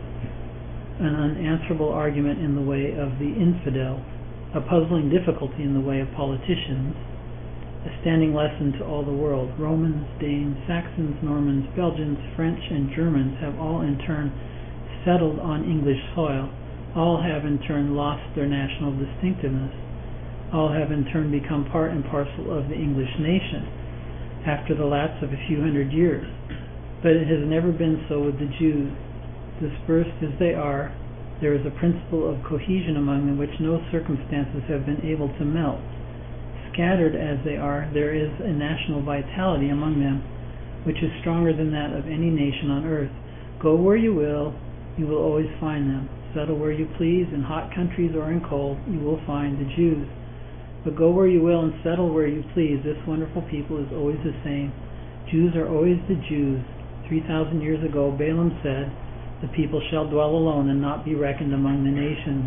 A: an unanswerable argument in the way of the infidel, a puzzling difficulty in the way of politicians, a standing lesson to all the world. Romans, Danes, Saxons, Normans, Belgians, French, and Germans have all in turn settled on English soil. All have in turn lost their national distinctiveness. All have in turn become part and parcel of the English nation after the lapse of a few hundred years. But it has never been so with the Jews. Dispersed as they are, there is a principle of cohesion among them which no circumstances have been able to melt. Scattered as they are, there is a national vitality among them which is stronger than that of any nation on earth. Go where you will, you will always find them. Settle where you please, in hot countries or in cold, you will find the Jews. But go where you will and settle where you please, this wonderful people is always the same. Jews are always the Jews. Three thousand years ago Balaam said, the people shall dwell alone and not be reckoned among the nations.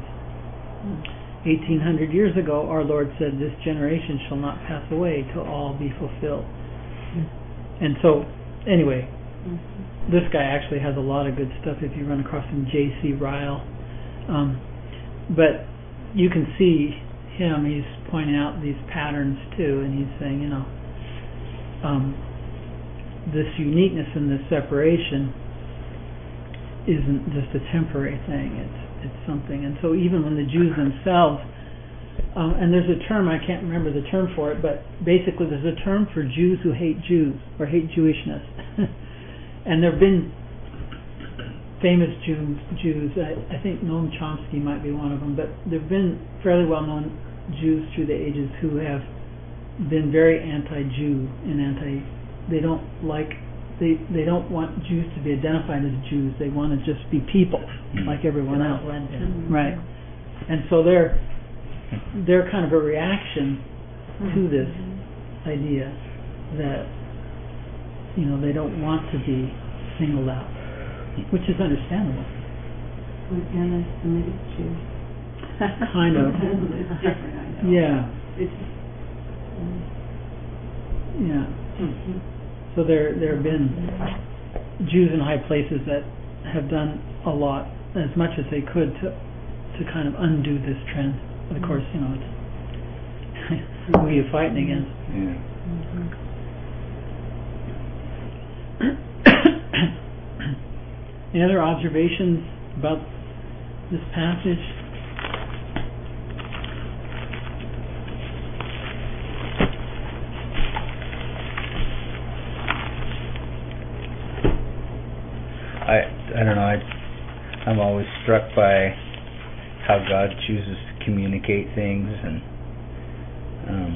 A: Eighteen hundred years ago our Lord said, this generation shall not pass away till all be fulfilled. Mm-hmm. And so, anyway, mm-hmm. this guy actually has a lot of good stuff if you run across him, J C Ryle. Um, but you can see him, he's pointing out these patterns too, and he's saying, you know, um, this uniqueness and this separation isn't just a temporary thing, it's it's something. And so even when the Jews themselves, um, and there's a term, I can't remember the term for it, but basically there's a term for Jews who hate Jews, or hate Jewishness. And there have been famous Jews, Jews I, I think Noam Chomsky might be one of them, but there have been fairly well-known Jews through the ages who have been very anti-Jew and anti, they don't like They they don't want Jews to be identified as Jews. They want to just be people like everyone else. Mm-hmm. Right. And so they're they're kind of a reaction mm-hmm. to this idea that, you know, they don't want to be singled out, which is understandable.
F: We're anti-Semitic Jews.
A: Kind of.
F: It's different, I know.
A: Yeah.
F: It's, um,
A: yeah.
F: mm-hmm.
A: So there there have been Jews in high places that have done a lot, as much as they could, to to kind of undo this trend. But of course, you know, it's who are you fighting against?
B: Yeah.
F: Mm-hmm.
A: Any other observations about this passage?
B: I I don't know. I I'm always struck by how God chooses to communicate things, and um,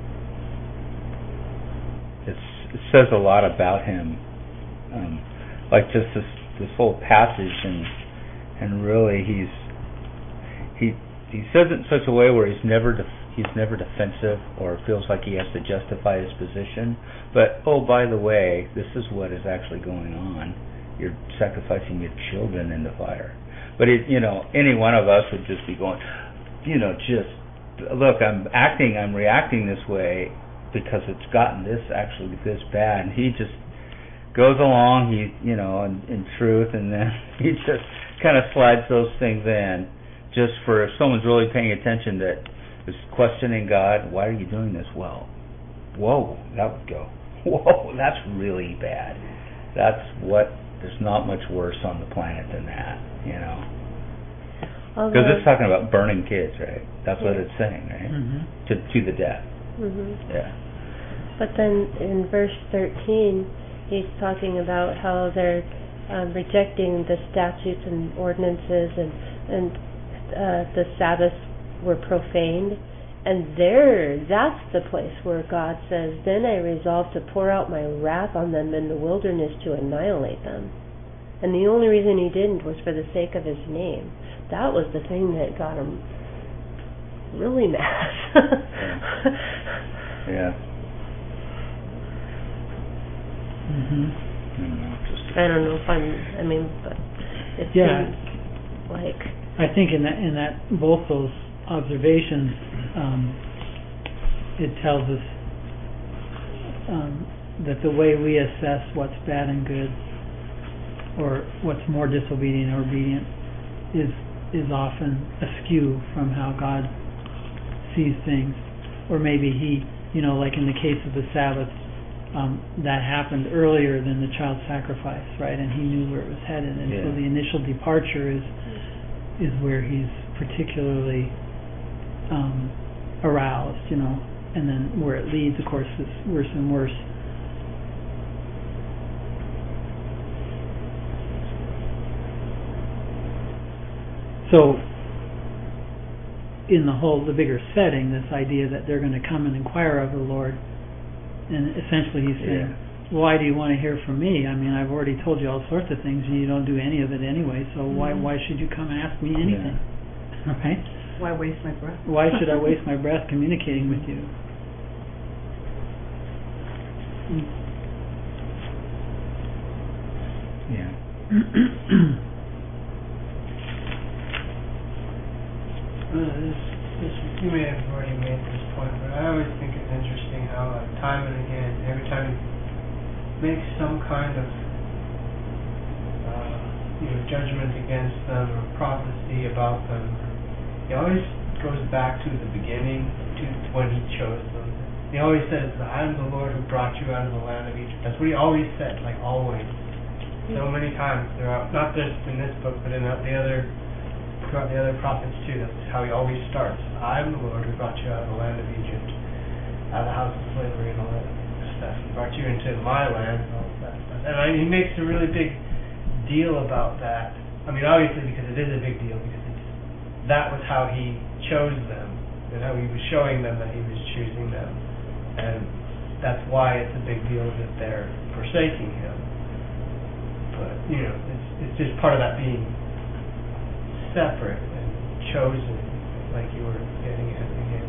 B: it's, it says a lot about him. Um, like just this this whole passage, and and really he's he he says it in such a way where he's never def- he's never defensive or feels like he has to justify his position. But oh, by the way, this is what is actually going on. You're sacrificing your children in the fire. But it, you know, any one of us would just be going, you know, just look, I'm acting, I'm reacting this way because it's gotten this actually this bad. And he just goes along, he, you know, in, in truth, and then he just kind of slides those things in, just for if someone's really paying attention that is questioning God, why are you doing this? Well, whoa, that would go, whoa, that's really bad. That's what. There's not much worse on the planet than that, you know. Because it's talking about burning kids, right? That's yeah. what it's saying, right? Mm-hmm. To to the death. Mm-hmm. Yeah.
C: But then in verse thirteen, he's talking about how they're um, rejecting the statutes and ordinances, and and uh, the Sabbaths were profaned. And there, that's the place where God says, then I resolved to pour out my wrath on them in the wilderness to annihilate them. And the only reason he didn't was for the sake of his name. That was the thing that got him really mad.
B: Yeah.
A: Mm-hmm.
C: I don't know if I'm, I mean, but it
A: yeah.
C: seems like...
A: I think in that, in that both those observations, um, it tells us um, that the way we assess what's bad and good, or what's more disobedient or obedient, is is often askew from how God sees things. Or maybe he, you know, like in the case of the Sabbath, um, that happened earlier than the child sacrifice, right? And he knew where it was headed, and yeah. so the initial departure is is where he's particularly um, aroused, you know, and then where it leads, of course, is worse and worse. So, in the whole, the bigger setting, this idea that they're going to come and inquire of the Lord, and essentially he's saying, yeah. why do you want to hear from me? I mean, I've already told you all sorts of things, and you don't do any of it anyway, so mm-hmm. why why should you come and ask me anything? Yeah. Right?
F: Why waste my breath?
A: Why should I waste my breath communicating with you?
B: Yeah.
G: uh, this, this, you may have already made this point, but I always think it's interesting how, like, time and again, every time he makes some kind of uh, you know, judgment against them or prophecy about them, he always goes back to the beginning, to when he chose them. He always says, I am the Lord who brought you out of the land of Egypt. That's what he always said, like always. So many times throughout, not just in this book, but in the other, throughout the other prophets too. That's how he always starts. I am the Lord who brought you out of the land of Egypt, out of the house of slavery and all that stuff. He brought you into my land and all that stuff. And I, he makes a really big deal about that. I mean, obviously because it is a big deal, because it's, that was how he chose them, and how he was showing them that he was choosing them. And that's why it's a big deal that they're forsaking him. But, you know, it's it's just part of that being separate and chosen, like you were getting at again.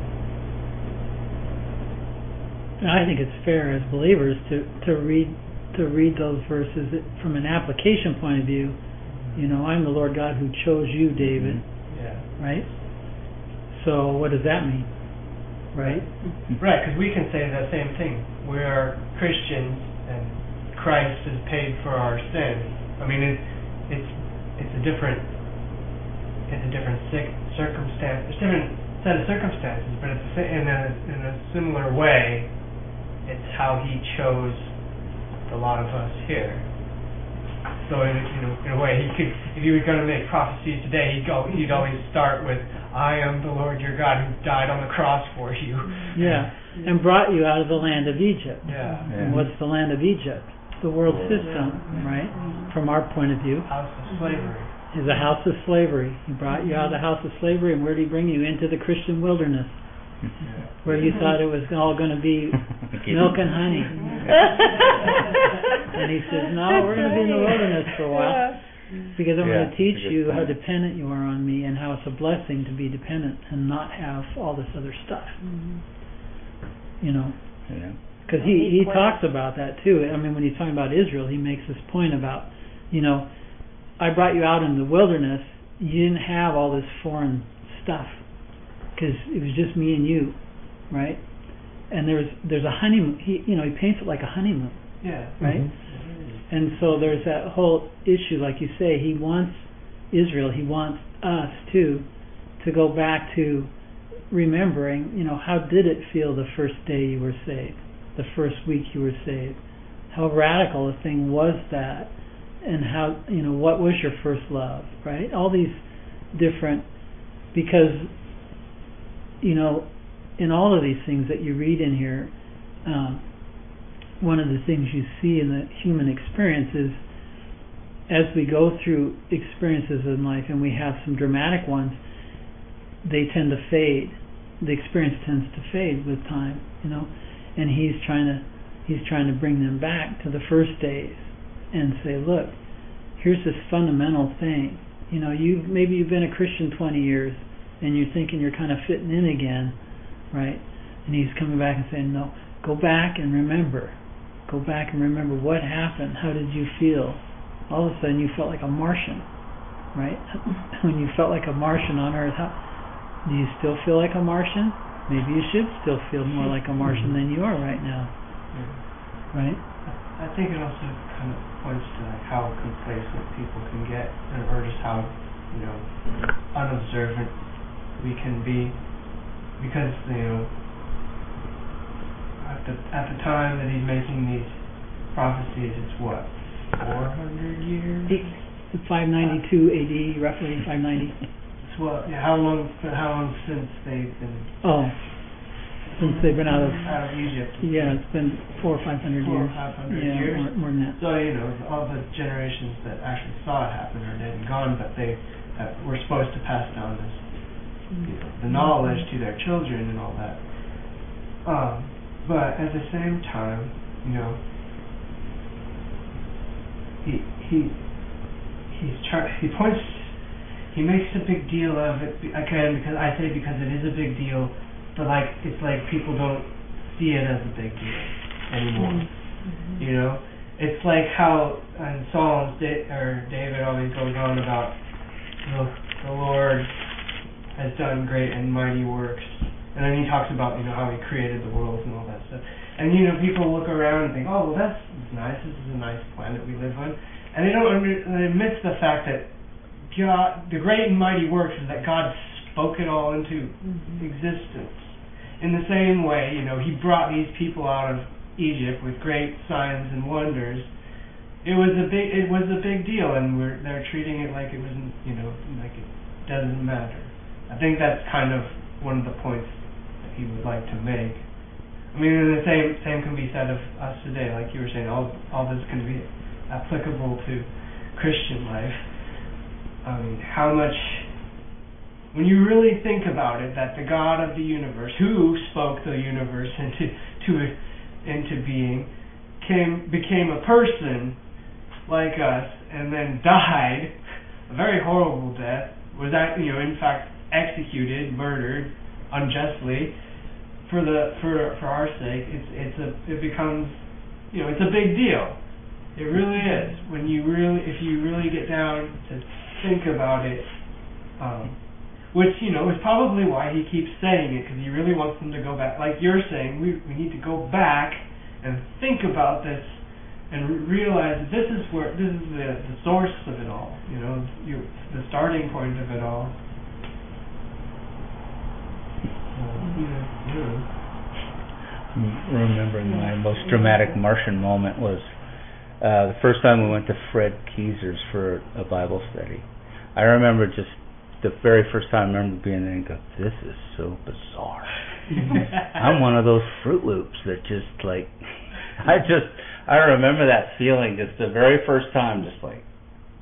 A: I think it's fair as believers to, to read to read those verses from an application point of view. You know, I'm the Lord God who chose you, David.
G: Yeah.
A: Right? So what does that mean? Right?
G: Right, because we can say the same thing. We are Christians, and Christ has paid for our sins. I mean, it, it's it's a different it's a different circumstance. It's a different set of circumstances, but it's in a in a similar way. It's how he chose a lot of us here. So in you know in a way, he could, if he were going to make prophecies today, he'd go he'd always start with, I am the Lord your God who died on the cross for you.
A: Yeah, and brought you out of the land of Egypt.
G: Yeah.
A: And what's the land of Egypt? The world system, right? From our point of view.
G: House of slavery.
A: is a house of slavery. He brought you out of the house of slavery, and where did he bring you? Into the Christian wilderness, where you thought it was all going to be milk and honey. And he says, no, we're going to be in the wilderness for a while, because I'm
B: Yeah,
A: going to teach
B: that's a good
A: you
B: point.
A: how dependent you are on me, and how it's a blessing to be dependent and not have all this other stuff. You know,
B: Yeah.
A: because he, he talks about that too. I mean, when he's talking about Israel, he makes this point about, you know, I brought you out in the wilderness, you didn't have all this foreign stuff, because it was just me and you, right? And there's there's a honeymoon. He you know he paints it like a honeymoon,
G: Yeah.
A: right?
G: Mm-hmm.
A: And so there's that whole issue, like you say. He wants Israel. He wants us too to go back to remembering. You know, how did it feel the first day you were saved, the first week you were saved? How radical a thing was that? And how, you know, what was your first love, right? All these different, because, you know, in all of these things that you read in here, um, one of the things you see in the human experience is, as we go through experiences in life, and we have some dramatic ones, they tend to fade. The experience tends to fade with time, you know, and he's trying to, he's trying to bring them back to the first days. And say, look, here's this fundamental thing. You know, you maybe you've been a Christian twenty years, and you're thinking you're kind of fitting in again, right? And he's coming back and saying, no, go back and remember. Go back and remember what happened. How did you feel? All of a sudden, you felt like a Martian, right? When you felt like a Martian on Earth, how, do you still feel like a Martian? Maybe you should still feel more like a Martian than you are right now, right?
G: I think it also kind of points to like how complacent people can get, or just how, you know, unobservant we can be, because, you know, at the at the time that he's making these prophecies, it's what, four hundred years?
A: five ninety-two A D, roughly five ninety.
G: It's what? Yeah, how long? How long since they've been?
A: Oh, since they've been out of
G: out of Egypt.
A: Yeah, it's been four or five hundred
G: Four
A: years.
G: or five hundred
A: yeah,
G: years.
A: More, more than that.
G: So, you know, all the generations that actually saw it happen are dead and gone, but they have, were supposed to pass down this, you know, the knowledge to their children and all that. Um, but at the same time, you know, he he he's try he points he makes a big deal of it. Again, because I say because it is a big deal. But like, it's like people don't see it as a big deal anymore. Mm-hmm. You know, it's like how in Psalms, da- or David always goes on about the, the Lord has done great and mighty works, and then he talks about, you know, how he created the worlds and all that stuff. And you know, people look around and think, oh, well, that's nice. This is a nice planet we live on, and they don't under, they miss the fact that God, the great and mighty works, is that God spoke it all into mm-hmm. existence. In the same way, you know, he brought these people out of Egypt with great signs and wonders. It was a big, it was a big deal, and we're they're treating it like it wasn't, you know, like it doesn't matter. I think that's kind of one of the points that he would like to make. I mean, the same same can be said of us today, like you were saying. All all this can be applicable to Christian life. I mean, how much. When you really think about it, that the God of the universe, who spoke the universe into to into being, came became a person like us, and then died a very horrible death, was that, you know, in fact executed, murdered unjustly for the for for our sake. It's it's a it becomes, you know, it's a big deal. It really is. When you really if you really get down to think about it. Um, Which, you know, is probably why he keeps saying it, because he really wants them to go back. Like you're saying, we we need to go back and think about this and re- realize that this is where this is the, the source of it all. You know, you, the starting point of it all. Uh, yeah, yeah.
B: Remembering my most dramatic Martian moment was uh, the first time we went to Fred Keezer's for a Bible study. I remember just. The very first time I remember being there and go, this is so bizarre. I'm one of those Fruit Loops that just like, I just, I remember that feeling just the very first time, just like,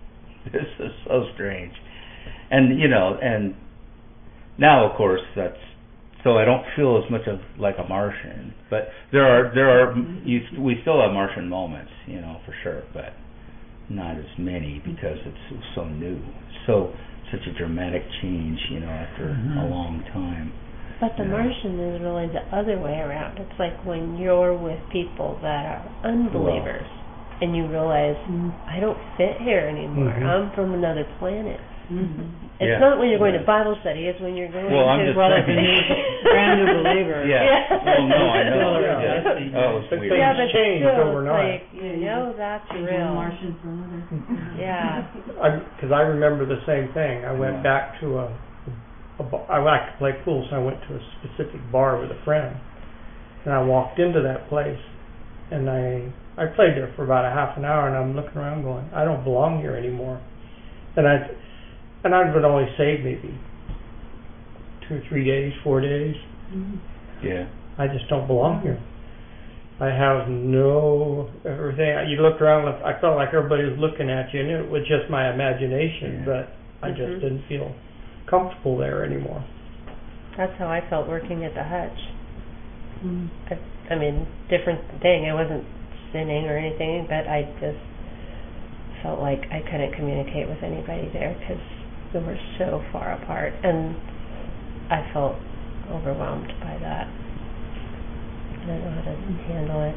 B: this is so strange. And, you know, and now, of course, that's, so I don't feel as much of like a Martian. But there are, there are, you, we still have Martian moments, you know, for sure, but not as many because it's so new. So, such a dramatic change, you know, after mm-hmm. a long time.
C: But the yeah. Martian is really the other way around. It's like when you're with people that are unbelievers well, and you realize, mm, I don't fit here anymore. Mm-hmm. I'm from another planet. Mm-hmm. It's yeah. not when you're going yeah. to Bible study, it's when you're going
B: well,
C: to...
B: I'm just
A: well, as a new, brand new believer.
B: Yeah. yeah. Well, no, I know.
A: Yeah.
B: Yeah. Yeah. Oh, it's weird.
C: Yeah, but
F: changed
C: still,
F: overnight.
C: Like, you know that's real.
D: Martian for another.
C: Yeah.
F: Because I, I remember the same thing. I went yeah. back to a... a bar. I like to play pool, so I went to a specific bar with a friend. And I walked into that place, and I I played there for about a half an hour, and I'm looking around going, I don't belong here anymore. And I and I would only save maybe two or three days, four days.
B: Mm-hmm. Yeah.
F: I just don't belong here. I have no everything. You look around, I felt like everybody was looking at you, and it was just my imagination, yeah. but I mm-hmm. just didn't feel comfortable there anymore.
C: That's how I felt working at the Hutch.
D: Mm.
C: I, I mean, different thing. I wasn't sinning or anything, but I just felt like I couldn't communicate with anybody there because we were so far apart, and I felt overwhelmed by that. I don't know how to handle it.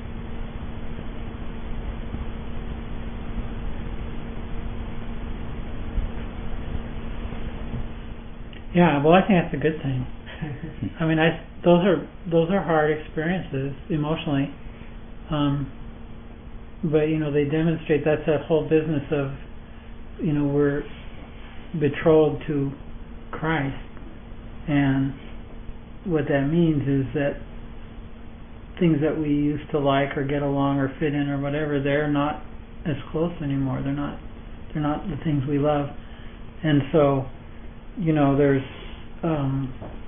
A: Yeah, well, I think that's a good thing. I mean, I those are those are hard experiences emotionally, um, but you know they demonstrate that's a whole business of, you know, we're betrothed to Christ, and what that means is that things that we used to like or get along or fit in or whatever, they're not as close anymore. They're not they're not the things we love, and so. You know, there's, um,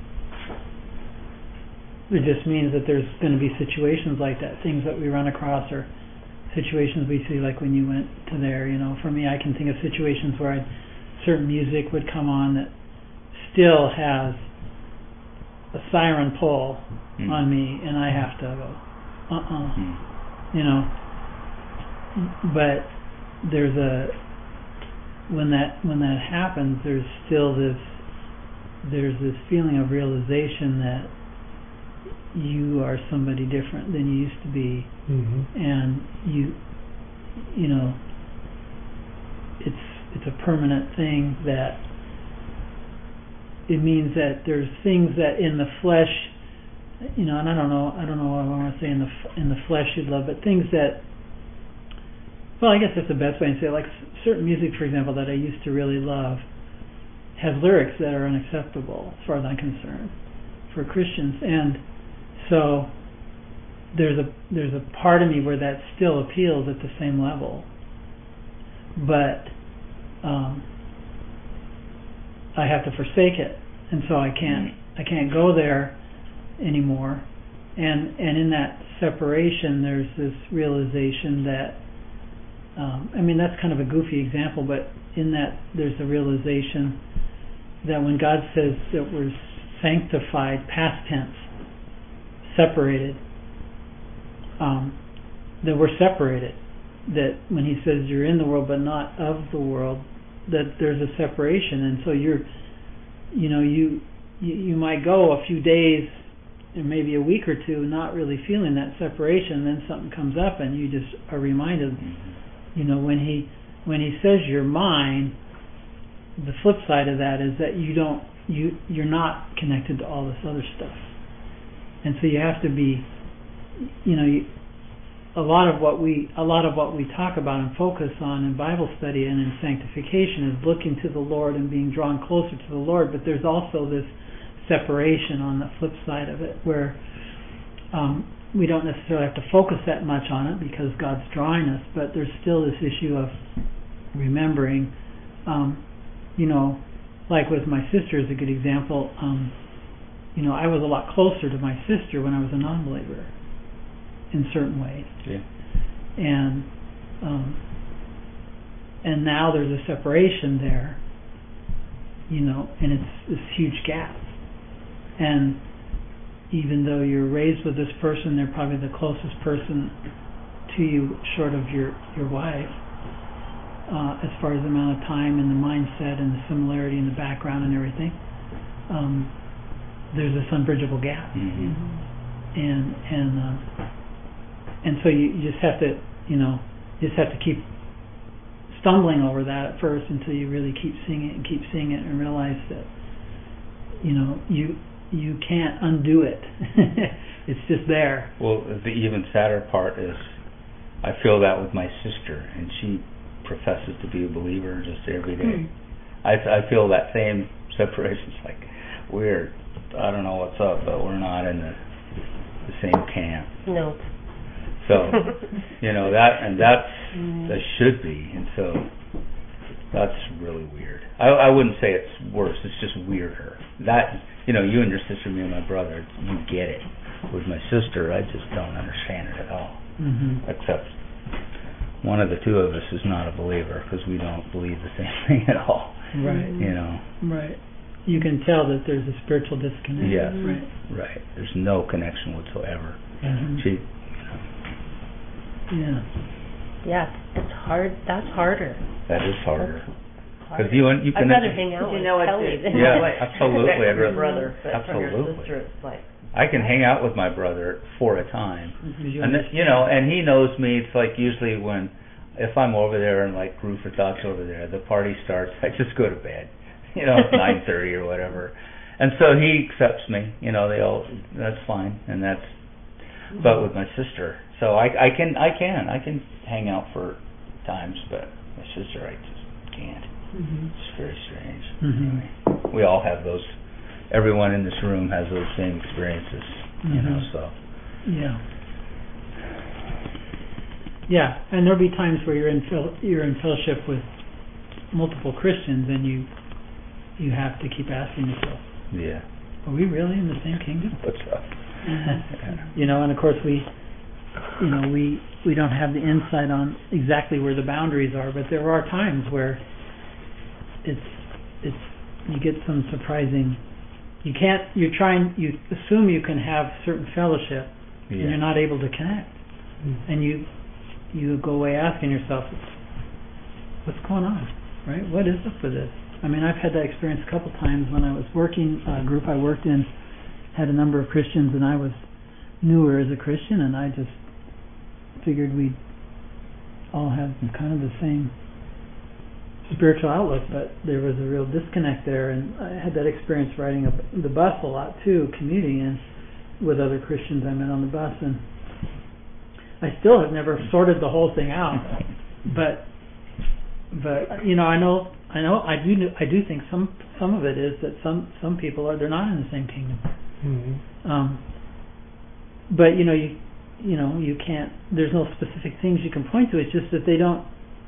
A: it just means that there's going to be situations like that, things that we run across or situations we see, like when you went to there, you know. For me, I can think of situations where I'd, certain music would come on that still has a siren pull mm. on me, and I have to go, uh-uh, mm. you know. But there's a, when that when that happens, there's still this there's this feeling of realization that you are somebody different than you used to be,
F: mm-hmm.
A: and you you know it's it's a permanent thing. That it means that there's things that in the flesh, you know, and I don't know I don't know what I want to say in the in the flesh you'd love, but things that, well, I guess that's the best way to say it. Like certain music, for example, that I used to really love has lyrics that are unacceptable as far as I'm concerned for Christians, and so there's a there's a part of me where that still appeals at the same level, but um, I have to forsake it, and so I can't I can't go there anymore, and and in that separation, there's this realization that. Um, I mean, that's kind of a goofy example, but in that there's a realization that when God says that we're sanctified, past tense, separated, um, that we're separated, that when he says you're in the world but not of the world, that there's a separation, and so you're, you know, you you, you might go a few days or maybe a week or two not really feeling that separation, and then something comes up and you just are reminded. You know, when he when he says you're mine, the flip side of that is that you don't you you're not connected to all this other stuff, and so you have to be, you know, you, a lot of what we a lot of what we talk about and focus on in Bible study and in sanctification is looking to the Lord and being drawn closer to the Lord. But there's also this separation on the flip side of it, where um, we don't necessarily have to focus that much on it because God's drawing us, but there's still this issue of remembering, um, you know, like with my sister is a good example. Um, you know, I was a lot closer to my sister when I was a non-believer in certain ways.
B: Yeah.
A: And um, and now there's a separation there, you know, and it's this huge gap. And even though you're raised with this person, they're probably the closest person to you, short of your, your wife, uh, as far as the amount of time and the mindset and the similarity in the background and everything. Um, there's this unbridgeable gap.
B: Mm-hmm.
A: And, and, uh, and so you, you just have to, you know, you just have to keep stumbling over that at first until you really keep seeing it and keep seeing it and realize that, you know, you, you can't undo it. It's just there.
B: Well, the even sadder part is I feel that with my sister, and she professes to be a believer just every day.
A: Hmm.
B: I, I feel that same separation. It's like, we're, I don't know what's up, but we're not in the, the same camp.
C: No.
B: So, you know, that, and that's, that should be, and so that's really weird. I, I wouldn't say it's worse, it's just weirder. That, you know, you and your sister, me and my brother, you get it. With my sister, I just don't understand it at all.
A: Mm-hmm.
B: Except one of the two of us is not a believer because we don't believe the same thing at all.
A: Right.
B: You know.
A: Right. You can tell that there's a spiritual disconnect.
B: Yes.
A: Right.
B: Right. There's no connection whatsoever.
A: Mm-hmm.
B: She. You know.
A: Yeah.
C: Yeah, it's hard. That's harder.
B: That is harder.
C: Harder.
B: Because you you
C: I'd
B: can.
C: rather hang out
D: You
C: with
D: know what,
C: Kelly
D: too.
C: than
B: Yeah,
C: with
B: absolutely. I'd
D: From your
B: rather-
D: brother, but from your
B: absolutely.
D: sister, it's like.
B: I can hang out with my brother for a time.
A: Because you
B: And then, you know, and he knows me. It's like usually when, if I'm over there and like Ruth or Dot's over there, the party starts. I just go to bed, you know, nine thirty or whatever. And so he accepts me. You know, they all. That's fine, and that's. But with my sister, so I, I can, I can, I can hang out for times, but my sister, I just can't.
A: Mm-hmm.
B: It's very strange.
A: Mm-hmm.
B: Anyway, we all have those. Everyone in this room has those same experiences, you know.
A: Mhm.
B: So.
A: Yeah. Yeah, and there'll be times where you're in fel- you're in fellowship with multiple Christians, and you you have to keep asking yourself,
B: Yeah.
A: are we really in the same kingdom?
B: What's up?
A: You know, and of course we, you know, we we don't have the insight on exactly where the boundaries are, but there are times where it's it's you get some surprising. You can't. You're trying. You assume you can have certain fellowship,
B: Yeah.
A: and you're not able to connect, and you you go away asking yourself, what's going on, right? What is up with this? I mean, I've had that experience a couple times when I was working. A group I worked in had a number of Christians, and I was newer as a Christian, and I just figured we'd all have kind of the same spiritual outlook, but there was a real disconnect there, and I had that experience riding up the bus a lot too, commuting in with other Christians I met on the bus, and I still have never sorted the whole thing out, but but you know I know I know I do I do think some some of it is that some some people are they're not in the same kingdom.
F: Mm-hmm.
A: Um, but you know you you know you can't. There's no specific things you can point to. It's just that they don't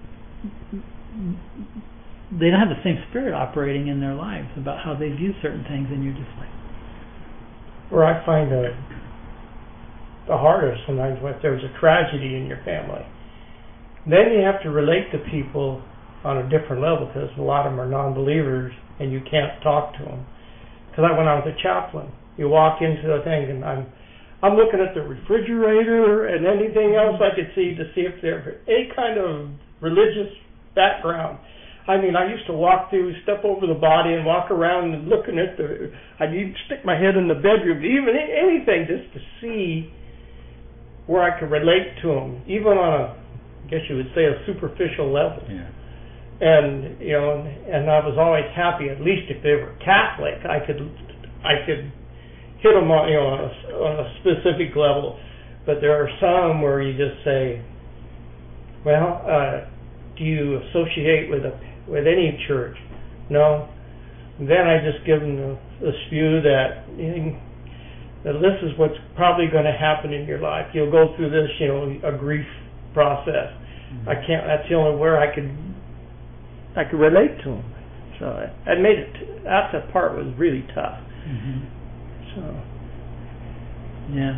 A: they don't have the same spirit operating in their lives about how they view certain things, and you're just like.
F: Where I find the the hardest sometimes when there's a tragedy in your family, then you have to relate to people on a different level because a lot of them are non-believers and you can't talk to them. Because I when I was a chaplain, you walk into the thing and I'm I'm looking at the refrigerator and anything else I could see to see if there's any kind of religious background. I mean, I used to walk through, step over the body and walk around and looking at the, I'd even stick my head in the bedroom, even anything just to see where I could relate to them, even on a, I guess you would say, a superficial level.
B: Yeah.
F: And, you know, and, and I was always happy, at least if they were Catholic, I could, I could hit them on, you know, on a, on a specific level. But there are some where you just say, well, uh, do you associate with a with any church? No. Then I just give them the, the spew that, you know, that this is what's probably going to happen in your life. You'll go through this, you know, a grief process. Mm-hmm. I can't. That's the only where I could I could relate to them. So I, I made it. That the part was really tough.
A: Mm-hmm.
F: So
A: yeah.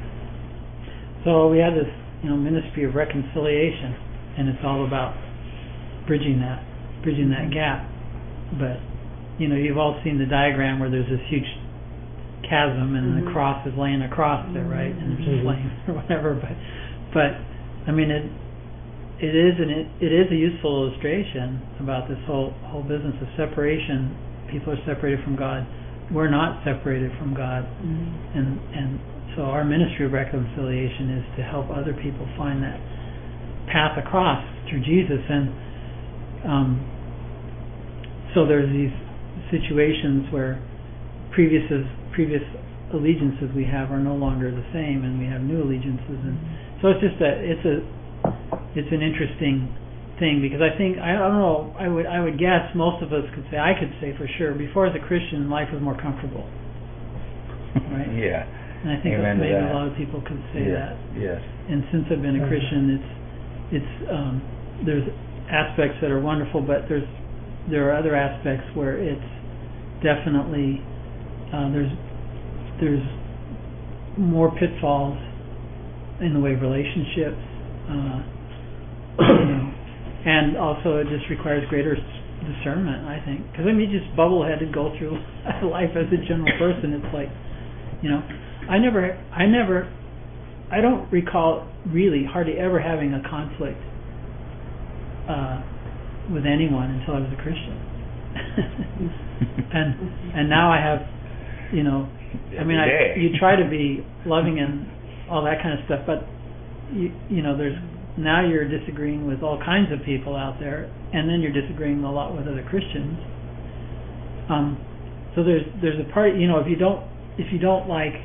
A: So we had this, you know, ministry of reconciliation, and it's all about bridging that, bridging that gap. But you know, you've all seen the diagram where there's this huge chasm and
C: Mhm.
A: the cross is laying across there, right? And there's
F: Mhm.
A: flames or whatever. But, but I mean, it it is an it, it is a useful illustration about this whole whole business of separation. People are separated from God. We're not separated from God,
C: Mhm.
A: and and so our ministry of reconciliation is to help other people find that path across through Jesus. And um, so there's these situations where previous previous allegiances we have are no longer the same, and we have new allegiances. And so it's just a it's a it's an interesting thing, because I think I don't know I would I would guess most of us could say I could say for sure before as a Christian life was more comfortable, right?
B: Yeah.
A: And I think
B: Amen to
A: maybe
B: that.
A: a lot of people could say
B: yes.
A: that.
B: Yes.
A: And since I've been a Christian, it's it's um, there's aspects that are wonderful, but there's there are other aspects where it's definitely uh, there's there's more pitfalls in the way of relationships, uh, you know, and also it just requires greater discernment, I think. Because I mean, you just bubble-headed go through life as a general person. It's like, you know, I never, I never, I don't recall really hardly ever having a conflict uh, with anyone until I was a Christian. and and now I have, you know, I mean, I, you try to be loving and all that kind of stuff, but you you know, there's now you're disagreeing with all kinds of people out there, and then you're disagreeing a lot with other Christians. Um, so there's there's a part, you know, if you don't if you don't like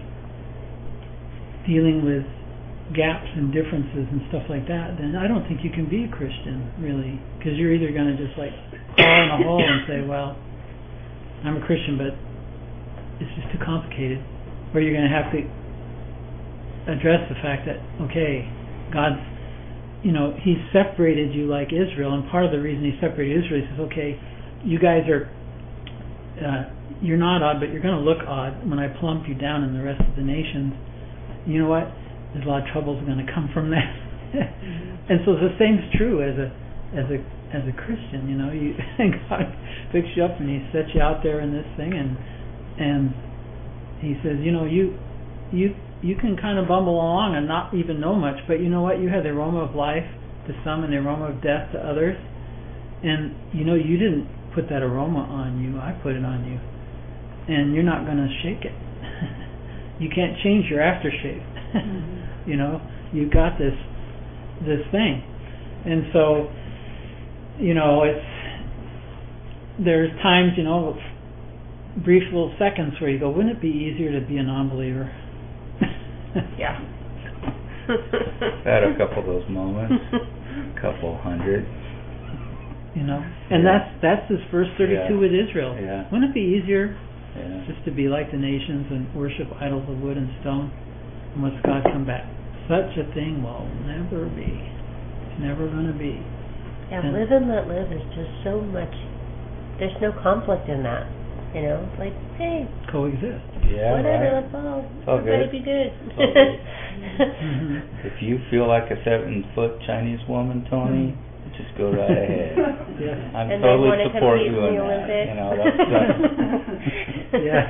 A: dealing with gaps and differences and stuff like that, then I don't think you can be a Christian, really, because you're either going to just like fall in a hole and say, well, I'm a Christian, but it's just too complicated, or you're going to have to address the fact that, okay, God's, you know, He's separated you like Israel, and part of the reason He separated Israel, He says, okay, you guys are, uh, you're not odd, but you're going to look odd when I plump you down in the rest of the nations. You know what? There's a lot of troubles going to come from that. And so the same's true as a as a as a Christian. You know, you God picks you up and He sets you out there in this thing, and and He says, you know, you you you can kind of bumble along and not even know much, but you know what? You have the aroma of life to some and the aroma of death to others, and you know you didn't put that aroma on you. I put it on you, and you're not going to shake it. You can't change your aftershave. Mm-hmm. You know, you've got this this thing, and so you know it's there's times, you know, brief little seconds where you go, wouldn't it be easier to be a non-believer?
C: Yeah.
B: Had a couple of those moments, a couple hundred.
A: You know, and
B: yeah.
A: that's that's this verse thirty-two
B: yeah.
A: with Israel.
B: Yeah.
A: Wouldn't it be easier
B: yeah.
A: just to be like the nations and worship idols of wood and stone? And what's God come back? Such a thing will never be. It's never going to be.
C: Yeah,
A: and
C: live and let live is just so much. There's no conflict in that. You know, it's like, hey,
A: coexist.
B: Yeah,
C: whatever,
B: right.
C: let's all,
B: It's all
C: everybody
B: good.
C: be good.
B: It's all good.
A: Mm-hmm.
B: If you feel like a seven-foot Chinese woman, Tony, mm-hmm. just go right ahead.
A: Yeah.
B: I'm
C: and
B: totally
C: they
B: support
C: compete
B: you
C: in
B: in
C: the
B: that.
C: Olympics.
B: You know, that's, that's
A: yeah.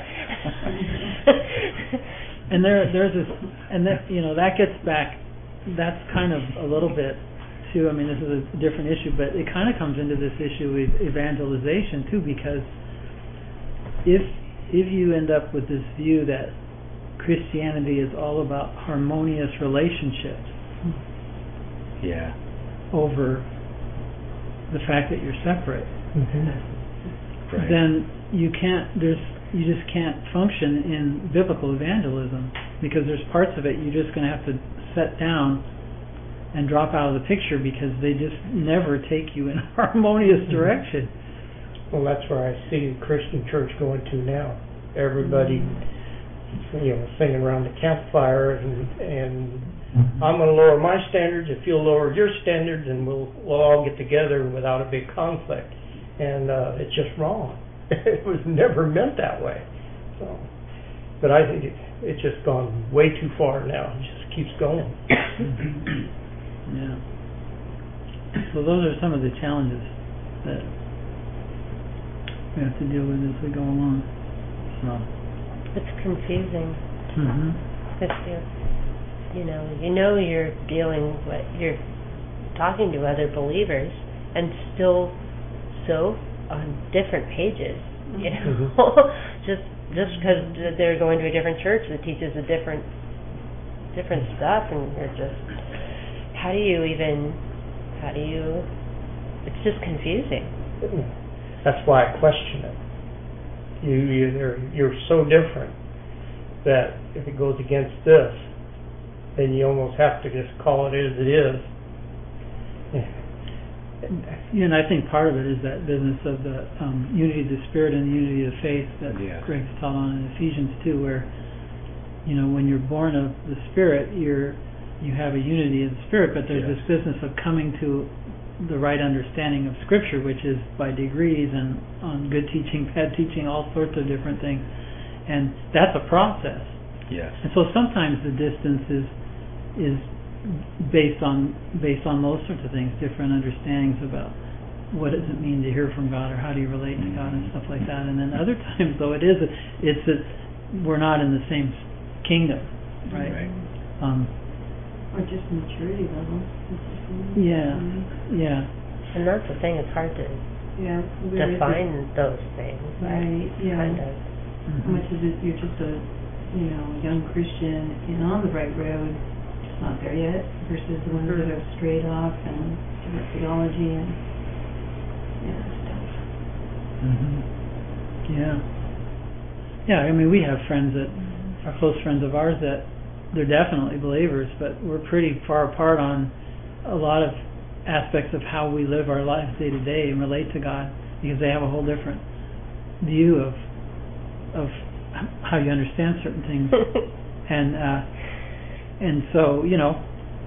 A: And there, there's this, and that, you know, that gets back. That's kind of a little bit too. I mean, this is a different issue, but it kind of comes into this issue with evangelization too, because if if you end up with this view that Christianity is all about harmonious relationships,
B: yeah,
A: over the fact that you're separate,
F: Mm-hmm.
B: right.
A: then you can't. There's you just can't function in biblical evangelism, because there's parts of it you're just going to have to set down and drop out of the picture, because they just never take you in a harmonious direction.
F: Well, that's where I see the Christian church going to now. Everybody, you know, singing around the campfire, and and I'm going to lower my standards if you'll lower your standards, and we'll we'll all get together without a big conflict. And uh, it's just wrong. It was never meant that way. So, but I think it, it's just gone way too far now. It just keeps going.
A: Yeah. So those are some of the challenges that we have to deal with as we go along. So.
C: It's confusing.
A: Mhm.
C: If you, you know, you know you're dealing with, you're talking to other believers, and still so on different pages. You know,
F: Mhm.
C: just just because they're going to a different church that teaches a different different stuff, and you're just, how do you even, how do you? It's just confusing.
F: That's why I question it. You either you're so different that if it goes against this, then you almost have to just call it as it is.
A: Yeah, and I think part of it is that business of the um, unity of the Spirit and the unity of the faith that
B: Yeah.
A: Greg's taught on in Ephesians two, where, you know, when you're born of the Spirit, you're you have a unity of the Spirit, but there's
B: Yes.
A: this business of coming to the right understanding of Scripture, which is by degrees and on good teaching, bad teaching, all sorts of different things, and that's a process.
B: Yes.
A: And so sometimes the distance is is based on based on those sorts of things, different understandings about what does it mean to hear from God, or how do you relate to God and stuff like that. And then other times, though, it is a, it's a, we're not in the same kingdom, right?
B: Right.
A: Um,
H: Or just maturity level.
A: yeah, yeah.
C: And that's the thing, it's hard to
H: Yeah. Where is it?
C: define those things.
H: Right, yeah.
C: Kind of.
A: Mhm.
H: How much is it you're just a, you know, young Christian and on the right road, just not there yet, versus the ones
C: Mhm.
H: that have strayed off and different theology and yeah, stuff.
A: Mhm. Yeah. Yeah, I mean, we have friends that are close friends of ours that they're definitely believers, but we're pretty far apart on a lot of aspects of how we live our lives day to day and relate to God, because they have a whole different view of of how you understand certain things, and uh, and so you know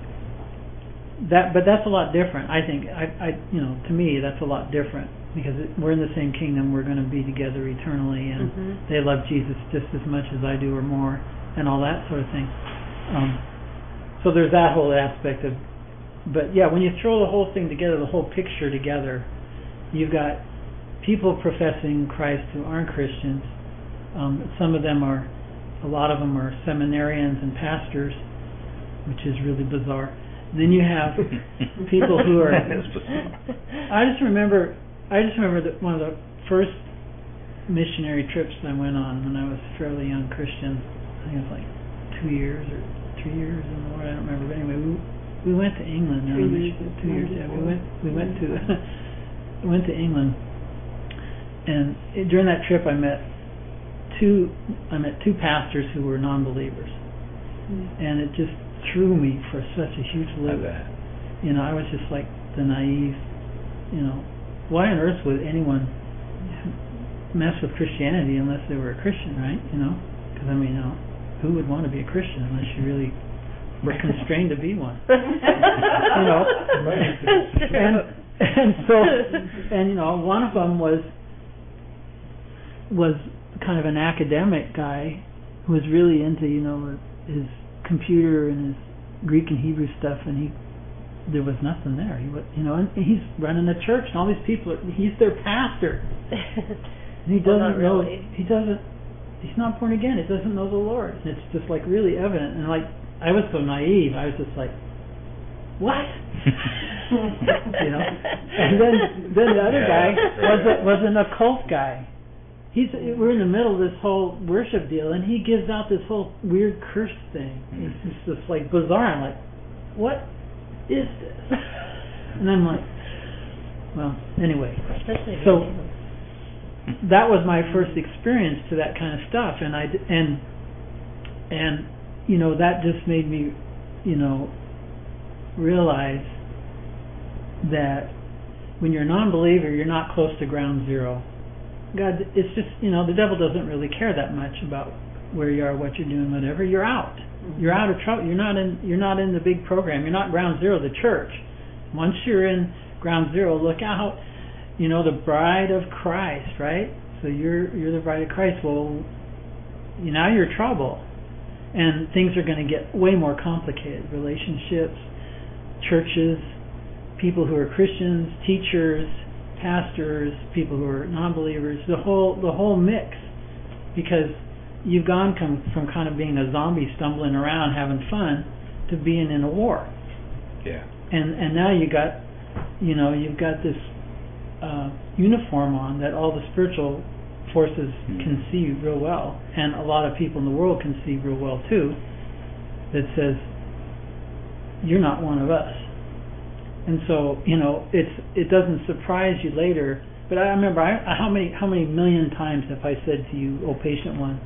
A: that, but that's a lot different. I think I, I you know to me that's a lot different, because it, we're in the same kingdom. We're going to be together eternally, and
C: Mhm.
A: they love Jesus just as much as I do or more, and all that sort of thing. Um, so there's that whole aspect of, but yeah, when you throw the whole thing together, the whole picture together, you've got people professing Christ who aren't Christians. Um, some of them are, a lot of them are seminarians and pastors, which is really bizarre. And then you have people who are.
B: That's bizarre.
A: I just remember, I just remember that one of the first missionary trips I went on when I was a fairly young Christian. I think it was like two years or three years in the Lord. I don't remember. But anyway, we we went to England on a
H: Three
A: mission.
H: years,
A: Two years. Yeah, we went. We went to we went to England, and it, during that trip, I met two. I met two pastors who were non-believers, and it just threw me for such a huge
B: I
A: loop.
B: bet.
A: You know, I was just like the naive. You know, why on earth would anyone mess with Christianity unless they were a Christian, right? You know, because I mean, you know, who would want to be a Christian unless you really were constrained to be one? You know, and and so and you know, one of them was was kind of an academic guy who was really into, you know, his computer and his Greek and Hebrew stuff, and he there was nothing there. He was, you know, and he's running a church, and all these people are, he's their pastor, and he
C: Well,
A: doesn't
C: not
A: know
C: really.
A: he doesn't he's not born again. He doesn't know the Lord. And it's just like really evident. And like I was so naive, I was just like, what? You know. And then then the other
B: Yeah,
A: guy
B: yeah.
A: was a, was an occult guy. He's we're in the middle of this whole worship deal, and he gives out this whole weird curse thing. It's just, just like bizarre. I'm like, what is this? And I'm like, well, anyway.
C: Especially if
A: So
C: you do.
A: that was my first experience to that kind of stuff, and I d- and and you know that just made me, you know, realize that when you're a non-believer, you're not close to ground zero. God, it's just, you know, the devil doesn't really care that much about where you are, what you're doing, whatever. You're out. You're out of trouble. You're not in. You're not in the big program. You're not ground zero, the church. Once you're in ground zero, look out. You know, the bride of Christ, right? So you're you're the bride of Christ. Well, you now you're trouble, and things are going to get way more complicated. Relationships, churches, people who are Christians, teachers, pastors, people who are non-believers, the whole the whole mix, because you've gone from, from kind of being a zombie stumbling around having fun to being in a war.
B: Yeah.
A: And and now you got, you know, you've got this uh, uniform on that all the spiritual forces mm. can see real well, and a lot of people in the world can see real well too, that says, you're not one of us. And so, you know, it's it doesn't surprise you later. But I remember I, how many how many million times have I said to you, "Oh, patient one,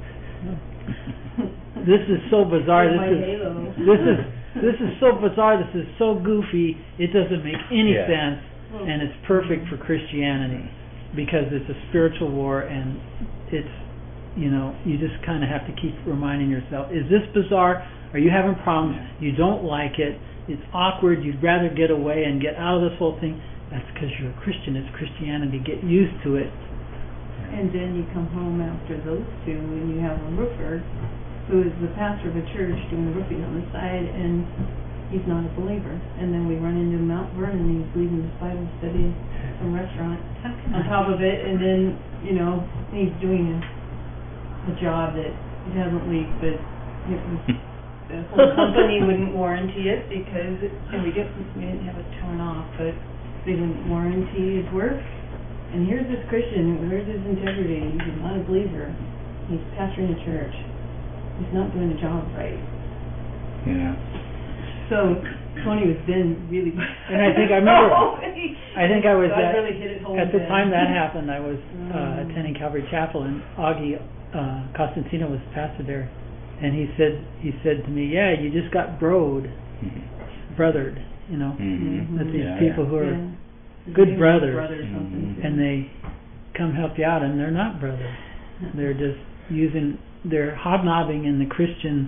A: this is so bizarre. This is this is this is so bizarre. This is so goofy. It doesn't make any
B: yeah.
A: sense, and it's perfect for Christianity because it's a spiritual war, and it's, you know, you just kind of have to keep reminding yourself: is this bizarre? Are you having problems? You don't like it. It's awkward. You'd rather get away and get out of this whole thing. That's because you're a Christian. It's Christianity. Get used to it.
H: And then you come home after those two, and you have a roofer who is the pastor of a church doing the roofing on the side, and he's not a believer. And then we run into Mount Vernon, and he's leading this Bible study at some restaurant on top of it, and then, you know, he's doing a, a job that he doesn't leave, but it was... The whole company wouldn't warranty it because, it, and we didn't, we didn't have it torn off, but they wouldn't warranty his work. And here's this Christian, where's his integrity? He's not a believer. He's pastoring a church. He's not doing the job right.
B: Yeah.
H: So Tony was then really.
A: And I think I remember. I think I was
H: God
A: at,
H: really hit it home
A: at the
H: then.
A: time that happened. I was uh,
H: Mm.
A: attending Calvary Chapel, and Augie uh, Costantino was pastor there. And he said, he said to me, "Yeah, you just got broed,
B: mm-hmm.
A: brothered, you know,
B: mm-hmm.
A: that these
B: yeah,
A: people
B: yeah.
A: who are
H: yeah.
A: good brothers,
H: brother or something,
B: mm-hmm.
A: and they come help you out, and they're not brothers. They're just using, they're hobnobbing in the Christian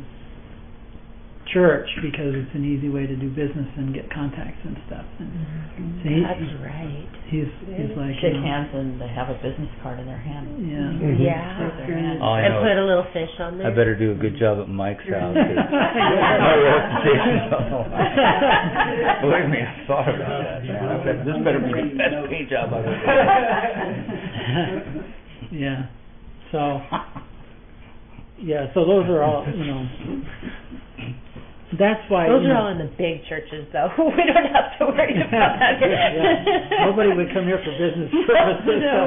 A: church because it's an easy way to do business and get contacts and stuff." And
I: mm-hmm.
A: so he,
I: That's right.
A: He's he's like,
I: shake
A: you know,
I: hands and they have a business card in their hand.
A: yeah,
F: Mm-hmm.
C: Yeah.
I: Shake their hand.
B: Oh, I
C: And
B: know.
C: put a little fish on there.
B: I better do a good job at Mike's house. My reputation's all. Believe me, I thought about that. Man. I said, this better be the best paint job I've ever done.
A: yeah. So, yeah. So those are all, you know. That's why.
C: Those
A: you
C: are
A: know,
C: all in the big churches, though. We don't have to worry about that.
A: Yeah. Nobody would come here for business purposes.
C: No.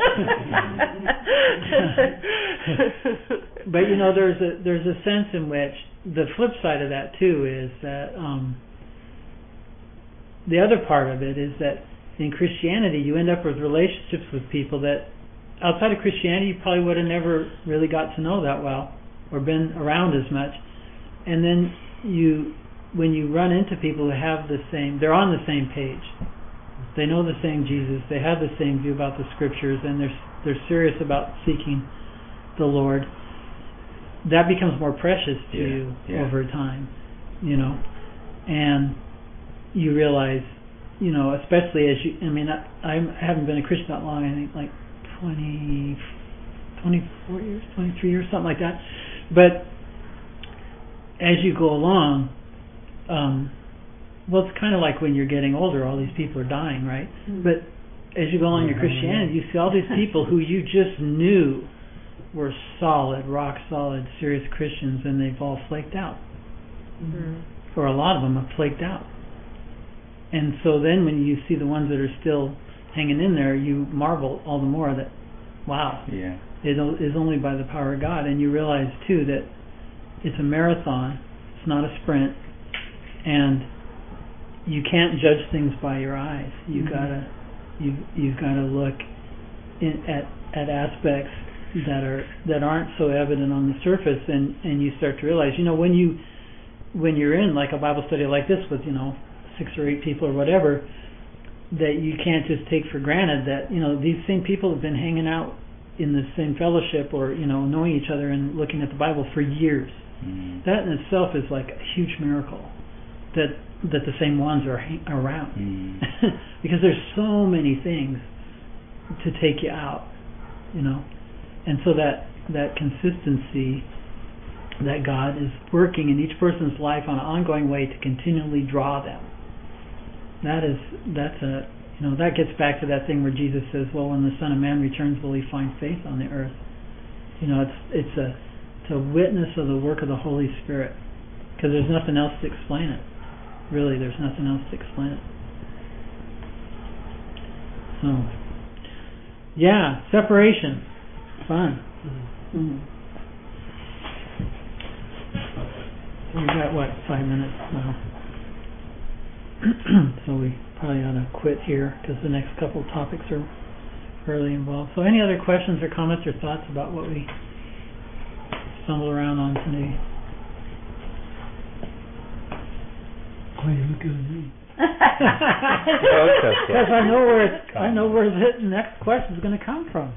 A: But you know, there's a there's a sense in which the flip side of that too is that um, the other part of it is that in Christianity you end up with relationships with people that outside of Christianity you probably would have never really got to know that well or been around as much, and then you when you run into people who have the same, they're on the same page, they know the same Jesus, they have the same view about the scriptures, and they're they're serious about seeking the Lord, that becomes more precious to
B: yeah,
A: you
B: yeah.
A: over time, you know, and you realize, you know, especially as you, I mean, I, I haven't been a Christian that long, I think like twenty, twenty-four years, twenty-three years, something like that, but as you go along, um, well, it's kind of like when you're getting older, all these people are dying, right? Mm-hmm. But as you go along in your Christianity, you see all these people who you just knew were solid, rock solid, serious Christians, and they've all flaked out. Mm-hmm. Or a lot of them have flaked out. And so then when you see the ones that are still hanging in there, you marvel all the more that, wow,
B: yeah.
A: it is only by the power of God. And you realize, too, that it's a marathon, it's not a sprint, and you can't judge things by your eyes. You mm-hmm. gotta, you you've got to look in, at at aspects that are that aren't so evident on the surface, and, and you start to realize, you know, when you when you're in like a Bible study like this with, you know, six or eight people or whatever, that you can't just take for granted that, you know, these same people have been hanging out in the same fellowship or, you know, knowing each other and looking at the Bible for years. Mm. That in itself is like a huge miracle that that the same ones are hang- around. Mm. Because there's so many things to take you out, you know. And so that that consistency that God is working in each person's life on an ongoing way to continually draw them. That is that's a You know, that gets back to that thing where Jesus says, well, when the Son of Man returns, will he find faith on the earth? You know, it's it's a, it's a witness of the work of the Holy Spirit, because there's nothing else to explain it. Really, there's nothing else to explain it. So, yeah, separation. Fun.
I: Mm.
A: So we got, what, five minutes now. So we probably ought to quit here, because the next couple of topics are fairly involved. So any other questions or comments or thoughts about what we stumbled around on today?
E: Why are you looking at me?
A: Because I know where it's, I know where the next question is going to come from,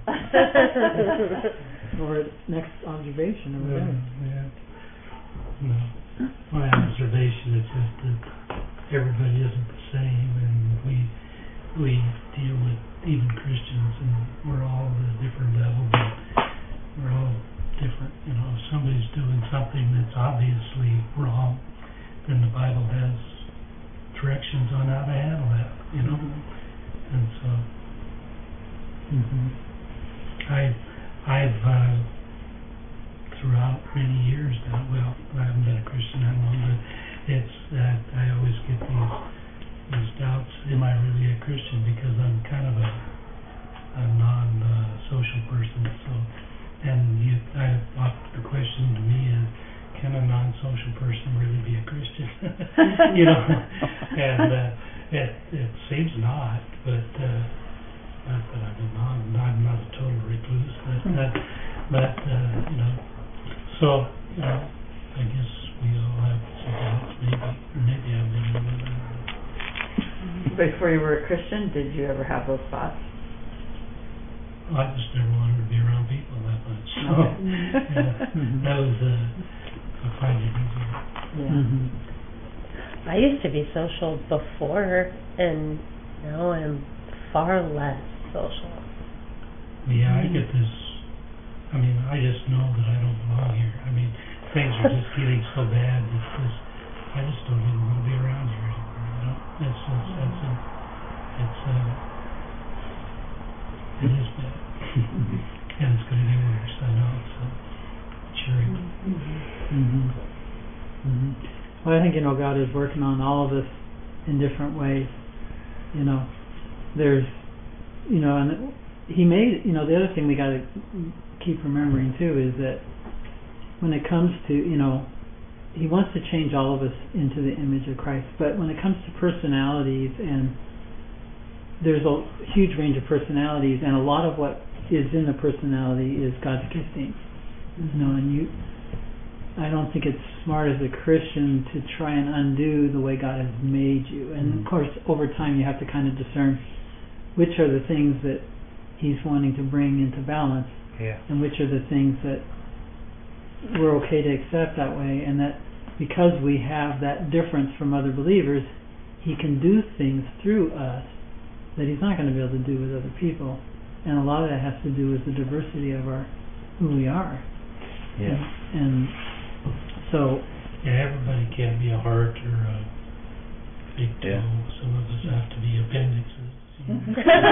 A: or next observation, or whatever.
E: Yeah. No, my observation is just that everybody isn't the same, and we we deal with even Christians, and we're all at different levels, and we're all different. You know, if somebody's doing something that's obviously wrong, then the Bible has directions on how to handle that, you know. Mm-hmm. And so
A: mm-hmm.
E: I I've uh, throughout many years now, well, I haven't been a Christian that long, but it's that I always get these these doubts, am I really a Christian? Because I'm kind of a a non uh, social person, so and you I the question to me is, can a non-social person really be a Christian? You know, and uh, it it seems not, but uh, not that I'm a non, I'm not a total recluse, but uh, but uh, you know, so you know, I guess we all have some doubts, maybe, or maybe I'm the only one. I don't know.
I: Before you were a Christian, did you ever have those thoughts?
E: Well, I just never wanted to be around people that much. So yeah, that was. Uh, I find it easier.
I: Yeah.
A: Mm-hmm.
C: I used to be social before, and now I'm far less social.
E: Yeah, I get this. I mean, I just know that I don't belong here. I mean, things are just getting so bad that just, I just don't even want to be around here anymore. You know, it's just, that's a, it's uh, it is bad, and it's going to get worse. I know. So. Sure.
A: Mm-hmm. Mm-hmm. Well, I think, you know, God is working on all of us in different ways. You know, there's, you know, and He made, you know, the other thing we got to keep remembering too is that when it comes to, you know, He wants to change all of us into the image of Christ, but when it comes to personalities, and there's a huge range of personalities, and a lot of what is in the personality is God's gifting. You know, and you, I don't think it's smart as a Christian to try and undo the way God has made you. And mm-hmm. of course, over time, you have to kind of discern which are the things that He's wanting to bring into balance,
B: yeah.
A: and which are the things that we're okay to accept that way. And that because we have that difference from other believers, He can do things through us that He's not going to be able to do with other people. And a lot of that has to do with the diversity of our who we are.
B: Yeah.
A: And, and so.
E: Yeah, everybody can't be a heart or a big toe.
B: Yeah.
E: Some of us have to be appendixes. You know?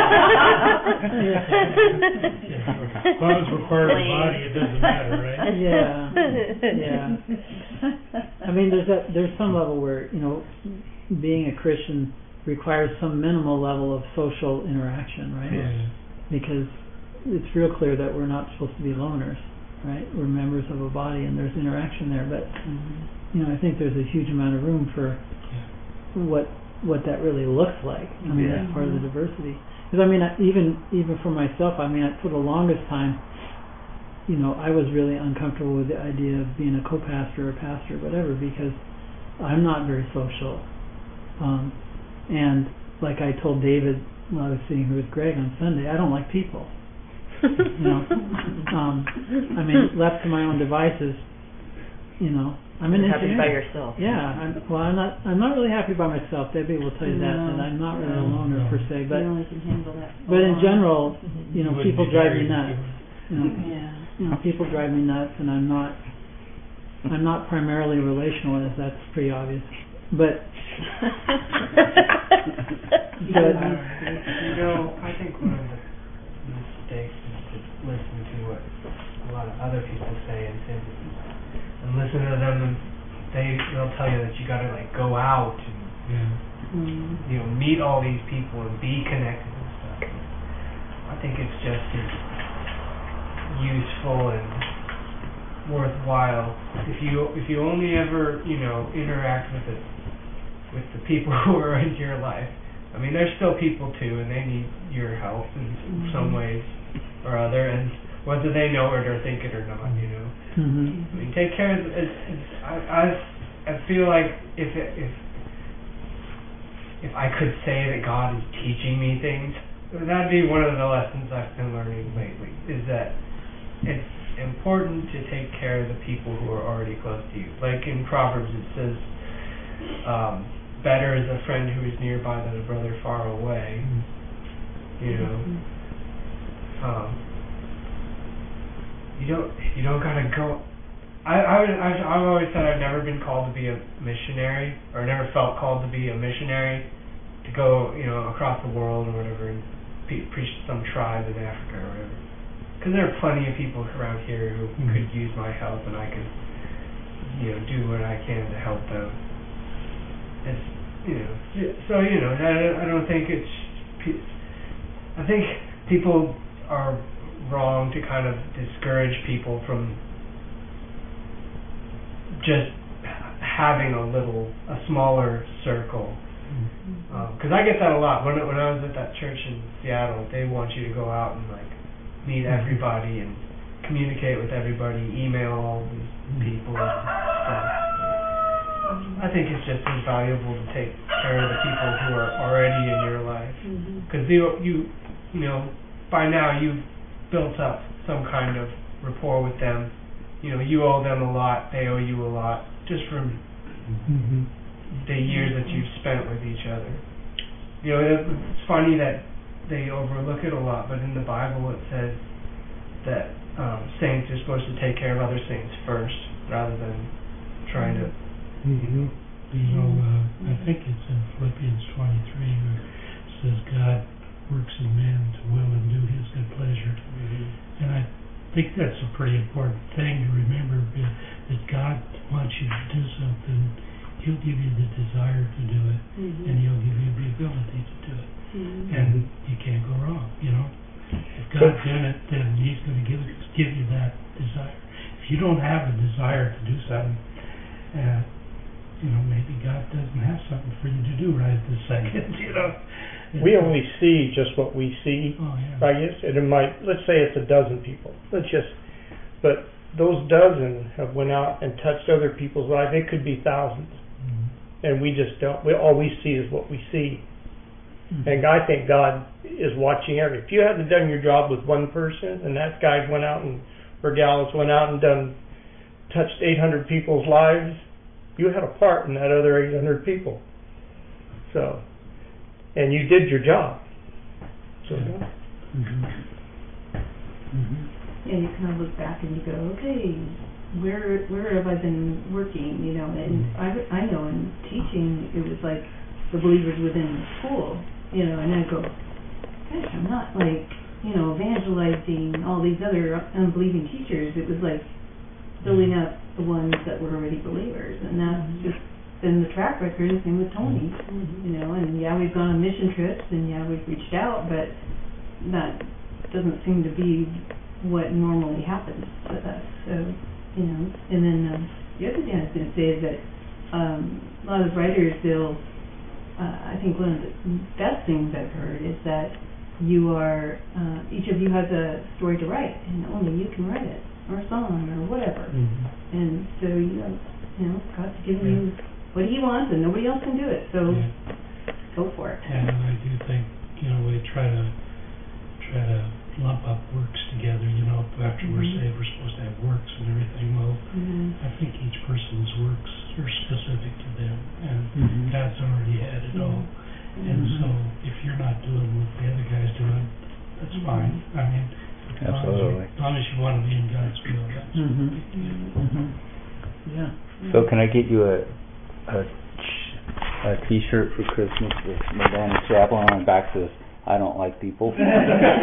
A: Yeah.
E: Yeah. As long as we're part of the body, it doesn't matter, right?
A: Yeah. Yeah. I mean, there's that. There's some level where, you know, being a Christian requires some minimal level of social interaction, right?
E: Yeah.
A: Because it's real clear that we're not supposed to be loners. Right, we're members of a body, and there's interaction there. But mm-hmm. you know, I think there's a huge amount of room for yeah. what what that really looks like. I mean,
B: yeah.
A: that's part of the diversity. Because I mean, I, even even for myself, I mean, I, for the longest time, you know, I was really uncomfortable with the idea of being a co-pastor or pastor, or whatever, because I'm not very social. Um, and like I told David when I was sitting here with Greg on Sunday, I don't like people. You know, um, I mean, left to my own devices, you know, I'm an
I: You're happy
A: engineer.
I: by yourself.
A: Yeah, I'm, well, I'm not. I'm not really happy by myself. Debbie will tell you
H: No,
A: that, that I'm not really
H: no,
A: a loner
E: no.
A: per se. But
H: you only can handle that.
A: but in general, you know,
E: You
A: people
E: wouldn't be
A: drive me
E: married if
A: nuts.
E: you
A: You know,
H: Yeah.
A: you know, people drive me nuts, and I'm not. I'm not primarily relational, as that's pretty obvious. but
G: I
A: but
G: don't know. You know, I think one of the mistakes is to listen to what a lot of other people say and, and, and listen to them, and they, they'll tell you that you gotta like go out and,
E: Yeah.
H: Mm.
G: you know, meet all these people and be connected and stuff. I think it's just as useful and worthwhile if you if you only ever, you know, interact with it with the people who are in your life. I mean, there's still people too, and they need your help in
H: Mm-hmm.
G: some ways or other, and whether they know it or think it or not, you know.
A: mhm.
G: I mean, take care of. It's, it's, I, I I feel like if it, if if I could say that God is teaching me things, that'd be one of the lessons I've been learning lately. Is that it's important to take care of the people who are already close to you. Like in Proverbs, it says, um, "Better is a friend who is nearby than a brother far away." You know, um, you don't you don't gotta go. I I was, I've, I've always said I've never been called to be a missionary, or never felt called to be a missionary, to go, you know, across the world or whatever and pe- preach to some tribe in Africa or whatever. Because there are plenty of people around here who
E: Mhm.
G: could use my help, and I could, you know, do what I can to help them. It's, you know, so you know, I, I don't think it's. pe- I think people are wrong to kind of discourage people from just having a little, a smaller circle. Because um, I get that a lot. When when I was at that church in Seattle, they want you to go out and like meet everybody and communicate with everybody, email all these people and stuff. I think it's just as valuable to take care of the people who are already in your life. Because you, you, you know, by now you've built up some kind of rapport with them. You know, you owe them a lot, they owe you a lot, just from
E: Mm-hmm.
G: the years that you've spent with each other. You know, it's funny that they overlook it a lot, but in the Bible it says that um, saints are supposed to take care of other saints first, rather than trying to.
E: Mm-hmm. You know, uh, I think it's in Philippians twenty-three where it says God works in man to will and do His good pleasure.
G: Mm-hmm.
E: And I think that's a pretty important thing to remember, that that God wants you to do something. He'll give you the desire to do it,
H: Mm-hmm.
E: and He'll give you the ability to do it.
H: Mm-hmm.
E: And you can't go wrong, you know. If God's in it, then He's going to give it, give you that desire. If you don't have a desire to do something, uh, you know, maybe God doesn't have something for you to do right this second, you know.
F: We only see just what we see,
E: Oh, yeah.
F: I guess, and it might, let's say it's a dozen people, let's just, but those dozen have went out and touched other people's lives. It could be thousands,
E: Mhm.
F: and we just don't, we, all we see is what we see.
A: Mhm.
F: And I think God is watching every, if you hadn't done your job with one person, and that guy went out and, or gals went out and done, touched eight hundred people's lives, you had a part in that other eight hundred people. So, and you did your job. So,
E: Yeah. Mhm. Mhm.
H: Yeah, you kind of look back and you go, okay, where where have I been working? You know, and I, I know in teaching it was like the believers within the school, you know, and I go, gosh, I'm not like, you know, evangelizing all these other unbelieving teachers. It was like building up the ones that were already believers, and that's just been the track record. Same with Tony, you know, and yeah, we've gone on mission trips, and yeah, we've reached out, but that doesn't seem to be what normally happens with us. So, you know, and then um, the other thing I was going to say is that um, a lot of writers, they'll, uh, I think one of the best things I've heard is that you are, uh, each of you has a story to write, and only you can write it, or a song, or whatever.
E: Mhm.
H: And so, you know, you know, God's given
E: Yeah.
H: you what He wants, and nobody else can do it, so
E: Yeah.
H: go for it.
E: And I do think, you know, we try to try to lump up works together. You know, after we're
H: Mhm.
E: saved, we're supposed to have works and everything. Well,
H: Mhm.
E: I think each person's works are specific to them, and
A: Mhm.
E: God's already had it all. And
A: Mhm.
E: so, if you're not doing what the other guy's doing, that's fine. I mean, as long as, you,
B: Absolutely.
E: as long as you want to be in God's will, that's
A: Mhm.
E: what we do.
A: Mhm. Yeah.
B: So can I get you a a a T-shirt for Christmas with Madonna Chaplin on the back says, "I don't like people."